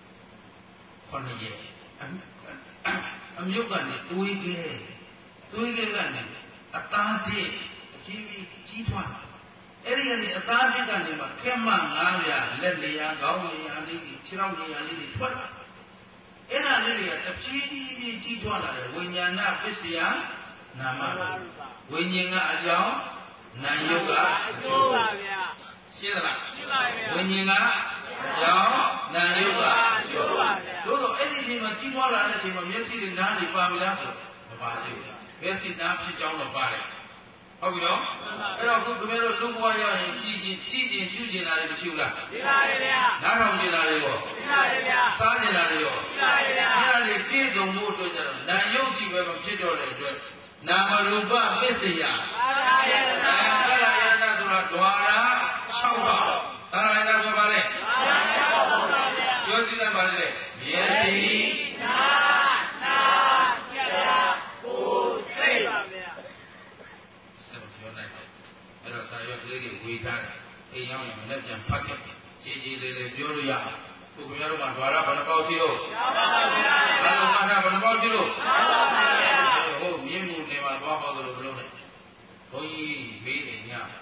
9ရက်အမျိုးကနေတွေးခဲ့ကနေအသားချင်းတဖြည်းဖြည်းကြီးထွားအဲ့ဒီကနေအသားချင်းကနေမှခက်မှ900လက်နေရာခေါင်းနေရာလေးတွေခြေထောက်နေရာလေးတွေထွက်လာအဲ့ဒါလေးတွေကတဖြည်းဖြည်းကြီးထွားလာတယ်ဝိညာဏပစ္စယနာမဝိညာဉ်ကအကြောင်းနာယုတ်ကအကျိုးပါဗျာရှင်းလားရှင်းပါဗျာဝိညာဉ်ကအကြောင်းနာယုတ်ကအကျိုးပါဗျာတို့တော့အဲ့ဒီအချိန်မှာကြီးပွားလာတဲ့အချိန်မှာမျက်စိတွေနားတွေပါပြီလားဆိုမပါသေးဘူးမျက်စိနားဖြစ်ကြောင်းတော့ပါတယ်ဟုတ်ပြီနော်အဲ့တော့ခုခင်ဗျားတို့လူဘွားရရင်ကြည်ကျင်ရှုကျင်တာတွေမရှိဘူးလားရှိပါရဲ့ဗျာနားထောင်ကျင်တာတွေရောရှိပါရဲ့ဗျာစားကျင်တာတွေရောရှိပါရဲ့ဗျာအဲ့ဒါတွေပြည့်စုံဖို့အတွက်ကျတော့နာယုတ်ကြီးပဲမဖြစ်တော့တဲ့အတွက်နာမရူပပစ္စယသာရယနာဆိုတာဒွါရ6ပါးသာရယနာဆိုပါလေပြောကြည့်လိုက်ပါလေမျက်စိနာကျက်ကိုစိတ်ပါဗျာဆက်ပြောနိုင်တယ်အဲ့တော့သာရကလေးတွေဝေထားတယ်အိမ်ရောက်ရင်လက်ပြပြန်ဖတ်ခဲ့ကြည်ကြည်လေးလေးပြောလို့ရအောင်သူခင်ဗျားတို့ကဓွာရဘယ်နှပေါက်ရှိလို့ရပါပါဗျာဘယ်လိုမှဘယ်နှပေါက်ရှိလို့ရပါပါဗျာဟုတ်မြင့်မှုနေမှာသွားဟောသလိုမလုပ်နဲ့ဘုန်းကြီးမေးတယ်ညဒါ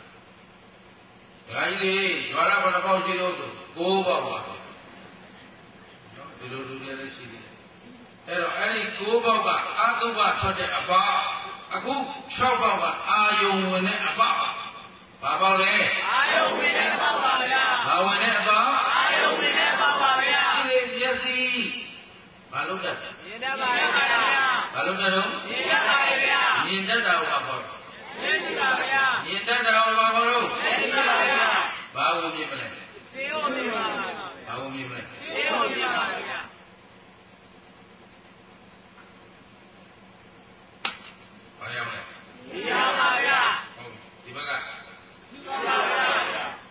ကြီးလေဓွာရဘယ်နှပေါက်ရှိလို့ဆို9ပေါက်ပါနော်ဒီလိုလူလည်းရှိတယ်အဲ့တော့အဲ့ဒီ9ပေါက်ကအာသုဘထွက်တဲ့အပေါက်အခု6ပေါက်ကအာယုံဝင်တဲ့အပေါက်ဘာပေါက်လဲအာယုံဝင်တဲ့အပေါက်ပါဗျာဘာဝင်တဲ့အပေါက်အာယုံဝင်တဲ့အပေါက်ပါဗျာဒီမျက်စိဘာလို့လဲမြင်တတ်ပါရဲ့ဗျာဘာလို့လဲတော့မြင်တတ်ပါရဲ့ဗျာမြင်တတ်တာကိုဘာခေါ်လဲမြင်တတ်ပါဗျာမြင်တတ်တာကိုဘာခေါ်လို့မြင်တတ်ပါဗျာဘာကိုမြင်မလဲသေကိုမြင်ပါဗျာဘာကိုမြင်မလဲသေကိုမြင်ပါဗျာဘာရောက်လဲမြင်ပါဗျာဟုတ်ဒီဘက်ကမြင်ပါဗျာ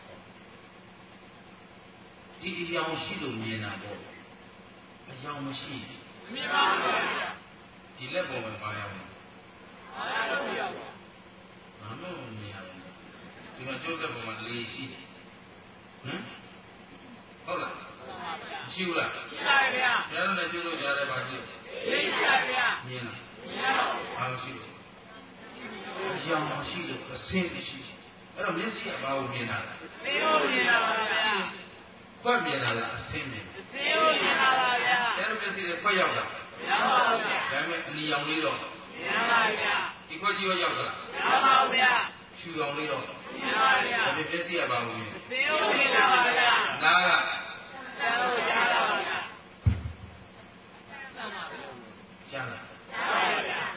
ဒီအကြောင်းရှိလို့မြင်တာပေါ့အကြောင်းမရှိမြင်ပါဗျာဒီလက်ပေါ်မှာဘာရောက်လဲဘာရောက်လဲဘာမှမမြင်ရဘူးဒီမှာကျိုးလက်ပေါ်မှာလေရှိတယ်ဟမ်ဟုတ်လားရှိဘူးလားရှိပါဗျာကျန်တဲ့ကျိုးလို့ကြားတယ်ပါရှိလေရှိပါဗျာမြင်လားမြင်ပါဘူးဘာရှိလဲအကြောင်းမရှိလို့အစင်းရှိအဲ့တော့မျက်စိကဘာကိုမြင်တာလဲသေကိုမြင်တာပါဗျာခွက်မြင်တာလားအစင်းမြင်သေကိုမြင်တာပါဗျာအဲ့တော့မျက်စိတွေခွက်ရောက်တာမရောက်ပါဘူးဗျာဒါပေမဲ့အနီရောင်လေးတော့မြင်ပါဗျာဒီခွက်ကြီးရောရောက်တာမရောက်ပါဘူးဗျာဖြူရောင်လေးတော့မြင်ပါဗျာဒါပေမဲ့မျက်စိကဘာကိုမြင်သေကိုမြင်တာပါဗျာနားကကြားလို့ကြားတာပါဗျာကြားလားကြားပါဗျာ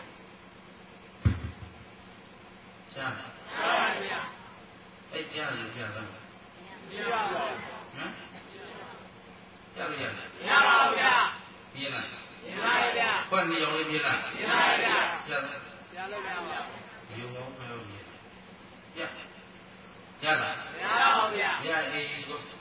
ကြားပါဗျာအဲ့ကြားလို့ကြားတာမရပါဘူးဟမ်ကြားလို့ရတယ်မရပါဘူးဗျာမြင်လားမြင်ပါဗျာခွက်နေအောင်လေးမြင်လားမြင်ပါဗျာကြားလို့ကြားလို့မရပါဘူးရုံအောင်မလို့မြင်ကြားကြားလားမရပါဘူးဗျာမရအေးကိုဟ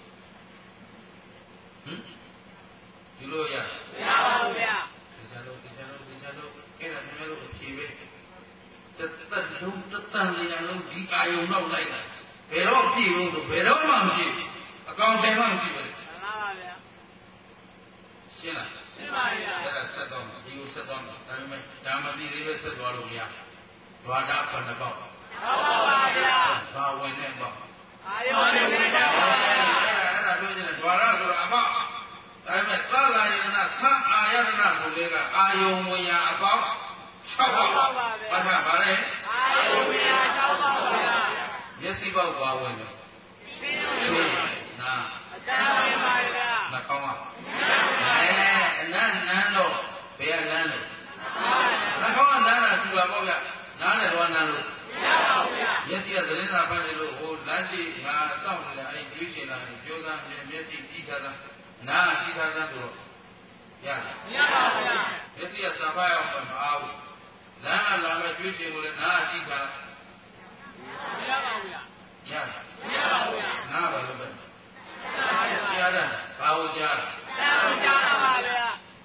မ်ဒီလိုရမရပါဘူးဗျာကြားလို့အဲ့ဒါခင်ဗျားတို့အဖြေပဲတလုံးတတန်ရလုံးဒီအာယုံတော့လိုက်တာဘယ်တော့ပြည့်လို့ဆိုဘယ်တော့မှမပြည့်အကောင်တိုင်မှမပြည့်ဘူးမှန်ပါဗျာရှင်းလားရှင်းပါဗျာအဲ့ဒါဆက်တော့ဒီကိုဆက်တော့ဒါပေမဲ့ဒါမသိသေးပဲဆက်သွားလို့မရဓဝါဒဘယ်နှပေါက်ဟုတ်ပါဗျာဘာဝင်တဲ့ပေါက်အာယုံဝင်တဲ့ပေါက်ပါဗျာအဲ့ဒါပြောချင်တယ်ဓဝါဒဆိုတာအပေါက်ဒါပေမဲ့သလာယနာသံအာယနာကိုလေကအာယုံဝင်ရအပေါက်6ပါပါဗျာဘာသာဗါလဲအာယုံဝင်ရ6ပါပါဗျာမျက်စိပေါက်ပါဝင်တယ်နာအတန်းဝင်ပါဗျာနှာခေါင်းကအနန်းတော့ဘယ်ကနန်းလို့နှာခေါင်းကနန်းတာသူပါပေါ့ဗျာနားနဲ့တော့နန်းလို့မရပါဘူးဗျာမျက်စိကသတင်းစာဖတ်နေလို့ဟိုလမ်းရှိငါစောင့်နေတာအဲ့ကျွေးချင်တာပြောသားမျက်စိကြည့်ထားတာနားကြည့်ထားတာဆိုတော့ရတယ်မရပါဘူးဗျာမျက်စိကစာဖတ်အောင်မအားဘူးလမ်းကလာမဲ့ကျွေးချင်လို့လည်းနားကြည့်ထားမရပါဘူးဗျာရတယ်မရပါဘူးဗျာနားပါလို့ပဲကြားတာဘာလို့ကြားတာကြားတာပါဗျာ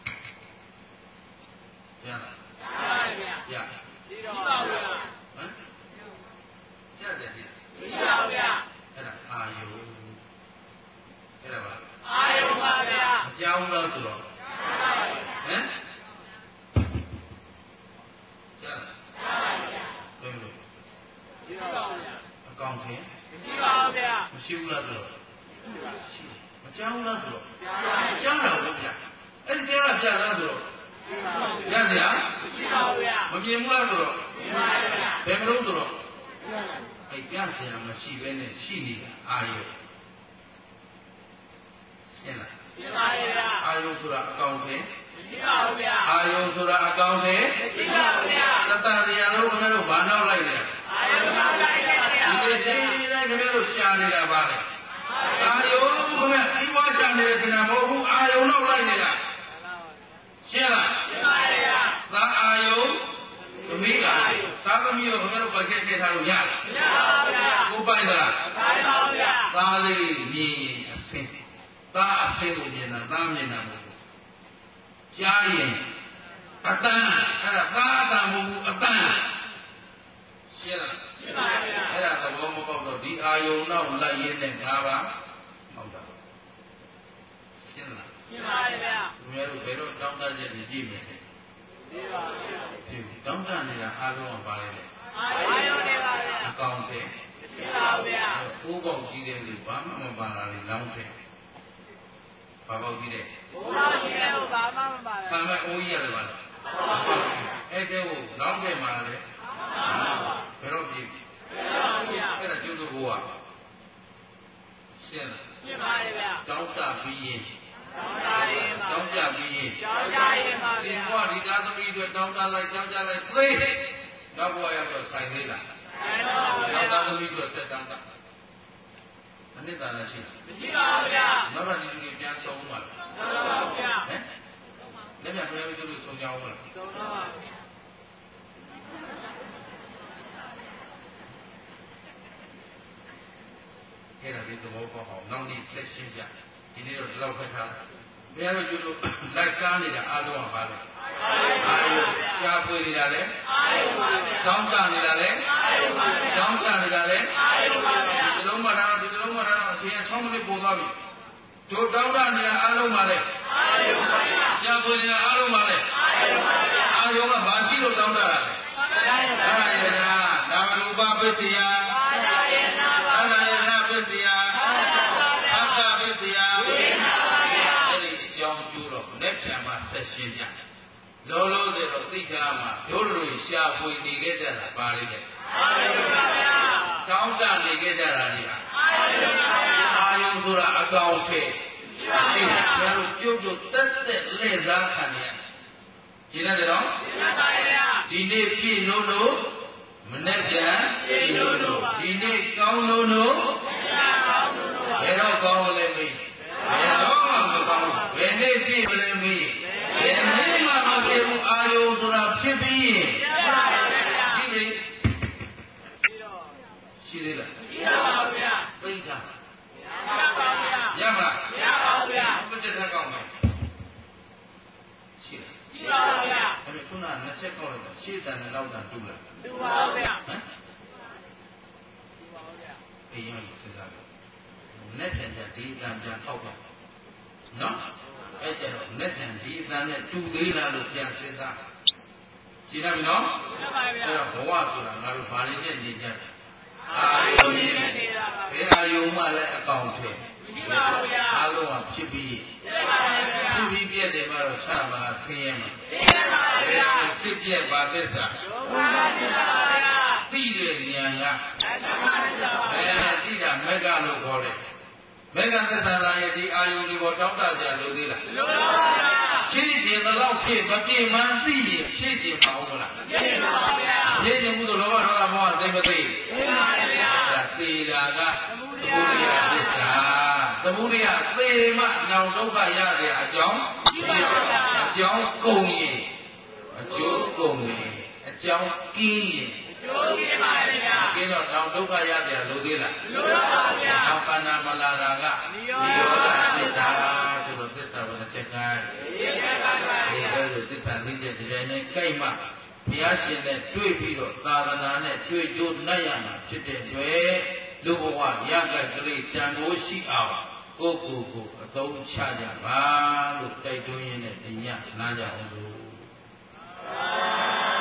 ကြားတာကြားပါဗျာကြားဒီတော့ပါဗျာဟမ်ကြားတယ်ဒီပါဗျာအဲ့ဒါအာယုအဲ့ဒါပါအာယုပါဗျာမကြောက်လို့ဆိုတော့ဟမ်ကြားပါဗျာဘယ်လိုဒီပါဗျာအကောင်ထင်မရှိပါဘူးဗျာမရှိဘူးလားဆိုတော့ရှိမကြောက်လားဆိုတော့ကြားတာဘူးဗျာအဲ့ဒီကြားတာပြလားဆိုတော့ရဗျာမရှိပါဘူးဗျာမမြင်ဘူးလားဆိုတော့မြင်ပါဗျာဘယ်မလို့ဆိုတော့အဲ့ပြဆရာမရှိဘဲနဲ့ရှိနေတာအာယုရှင်းလားရှင်းပါရဲ့ဗျာအာယုဆိုတာအကောင်ထင်မရှိပါဘူးဗျာအာယုဆိုတာအကောင်ထင်မရှိပါဘူးဗျာသတ္တတရားလုံးခင်ဗျားတို့ဘာနောက်လိုက်လဲအာယုနောက်လိုက်တယ်ဗျာဒီနေ့တိုင်းခင်ဗျားတို့ရှာနေတာပါလေအာယုခင်ဗျာစီးပွားရှာနေတယ်ခင်ဗျာမဟုတ်ဘူးအာယုနောက်လိုက်နေတာရှင်းလားရှင်းပါရဲ့ဗျာသာအာယုသမီးအာယုသာသမီးကိုခင်ဗျားတို့ပတ်ခဲ့ခဲ့ထားလို့ရလားမရပါဘူးဗျာကိုပိုင်သလားမပိုင်ပါဘူးဗျာသာလေးမြင်အစင်းသာအစင်းကိုမြင်တာသာမြင်တာမဟုတ်ဘူးကြားရင်အတန်းအဲ့ဒါသာအတန်းမဟုတ်ဘူးအတန်းရှင်းလားရှင်းပါဗျာအဲ့ဒါသဘောမပေါက်တော့ဒီအာယုံတော့လိုက်ရင်းနဲ့၅ပါးချက်တွေကြည့်မယ်ဒီတောင်းတနေတာအားလုံးကပါလေလေအကောင်တဲ့အိုးပေါက်ကြီးတဲ့လူဘာမှမပါလာလေလောင်းတဲ့ဘာပေါက်ကြီးတဲ့အိုးပေါက်ကြီးတဲ့ဘာမှမပါလာဆံမဲ့အိုးကြီးရတယ်ပါလားအဲ့တဲ့ကိုလောင်းတဲ့မှာလေဘယ်တော့ကြည့်အဲ့ဒါကျုပ်တို့ဘုရားရှင်းပါလေဗျာတောင်းတပြီးရင်တောင်းကြပြီးရင်ပါဗျာဒီဘဝဒီသားသမီးတွေတောင်းတလိုက်တောင်းကြလိုက်သိနောက်ဘဝရောက်တော့ဆိုင်သေးလားဆိုင်ပါဘူးဗျာသားသမီးတွေသက်တမ်းတာအနစ်သာလားရှိမရှိပါဘူးဗျာနောက်တော့ဒီလူတွေပြန်ဆုံးပါလားဆုံးပါဘူးဗျာဟမ်လက်ပြန်ဖျက်ပြီးသူတို့ဆုံးကြအောင်လားဆုံးပါပါအဲ့ဒါဒီသဘောပေါက်အောင်နောက်နေ့ဆက်ရှင်းပြဒီနေ့တော့ဒီလောက်ပဲထားဘယ်လိုကျလို့လိုက်ကားနေတာအားလုံးကပါလဲအာယုရှားပွေနေတာလဲအာယုပါဗျာတောင်းတနေတာလဲအာယုပါဗျာတောင်းတနေတာလဲအာယုပါဗျာဒီလုံးမထားဒီလုံးမထားအရှင်ဆောင်းမလေးပုံသွားပြီတို့တောင်းတနေတာအားလုံးပါလဲအာယုပါဗျာရှားပွေနေတာအားလုံးပါလဲအာယုပါဗျာအာယုကဘာကြည့်လို့တောင်းတတာလဲအာယုပါဗျာနာမရူပပစ္စယအာယနာပါအာယနာပစ္စယအာသပစ္စယလက်ထံမှာဆက်ရှင်းပြလောလောဆယ်တော့သိကြမှာတို့လူတွေရှာဖွေနေခဲ့ကြတာပါလိမ့်မယ်အာယုပါဗျာတောင်းတနေခဲ့ကြတာဒီဟာအာယုပါဗျာအာယုဆိုတာအကောင်ထဲရှိပါဗျာတို့ကျုပ်တို့တက်တက်လှည့်စားခံရရှင်းတယ်တော့ရှင်းပါဗျာဒီနေ့ပြည့်လို့မနေ့ကပြည့်လို့ဒီနေ့ကောင်းလို့ဘယ်တော့ကောင်းလဲမေးဘယ်တော့မှမကောင်းဘယ်နေ့ပြည့်မလဲမေးဘယ်နေ့မှမပြည့်ဘူးအာယုဆိုတာဖြစ်ပြီးရင်ရှိတယ်ရှိသေးလားရှိပါဘူးဗျာသိတာရပါဘူးဗျာရမလားရပါဘူးဗျာဘယ်ချက်ကောင်းလဲရှိတယ်ရှိပါဘူးဗျာအဲ့ဒါခုန20ချက်ကောက်လိုက်တာရှေ့တန်နဲ့နောက်တန်တူလားတူပါဘူးဗျာဟမ်တူပါဘူးဗျာအေးရောစဉ်းစားတယ်လက်ထံကြဒီအတန်ပြန်ထောက်တော့နော်အဲ့ကျတော့လက်ထံဒီအတန်နဲ့တူသေးလားလို့ပြန်စဉ်းစားရှင်းတယ်နော်ရှင်းပါပြီအဲ့တော့ဘဝဆိုတာငါတို့ဘာလေးနဲ့နေကြတယ်အာယုံနဲ့နေတာပါဘယ်အာယုံမှလည်းအကောင်ထဲမရှိပါဘူးဗျာအားလုံးကဖြစ်ပြီးဖြစ်ပါပါဗျာဖြစ်ပြီးပြည့်တယ်မှာတော့ဆရာမဆင်းရဲမှာဆင်းရဲပါဗျာဖြစ်ပြည့်ပါသစ္စာဒုက္ခသစ္စာပါဗျာသိတဲ့ဉာဏ်ကဒုက္ခသစ္စာပါဗျာသိတာမက္ခလို့ခေါ်တယ်မေဃသစ္စာရဲ့ဒီအာယုန်ဒီပေါ်တောင်းတကြလို့သေးလားလိုပါဗျာရှင်းရှင်းဘယ်လောက်ဖြစ်မပြေမှန်းသိရင်ရှင်းရှင်းပါဦးမလားမပြေပါဘူးဗျာရှင်းရှင်းမှုတို့လောဘဒေါသမောဟသိမသိသိပါဗျာဒါသေတာကသမုဒယသစ္စာသမုဒယသေမှနောင်ဒုက္ခရတဲ့အကြောင်းရှိပါဗျာအကြောင်းကုန်ရင်အကျိုးကုန်ရင်အကြောင်းကင်းရင်ကျိုးကင်းပါဗျာကင်းတော့နောင်ဒုက္ခရတဲ့လိုသေးလားလိုပါဗျာနောင်ခန္ဓာမလာတာကနိရောဓသစ္စာဆိုတော့သစ္စာဘယ်နှချက်ကိုင်းဒီလိုသစ္စာလေးချက်ဒီတိုင်းနဲ့ကြိုက်မှဘုရားရှင်နဲ့တွေ့ပြီးတော့သာသနာနဲ့တွေ့ကြိုးနိုင်ရမှာဖြစ်တဲ့တွေ့လူဘဝရကကလေးတန်ဖိုးရှိအောင်ကိုယ်ကိုယ်ကိုအသုံးချကြပါလို့တိုက်တွန်းရင်းနဲ့ဒီညနားကြအောင်လို့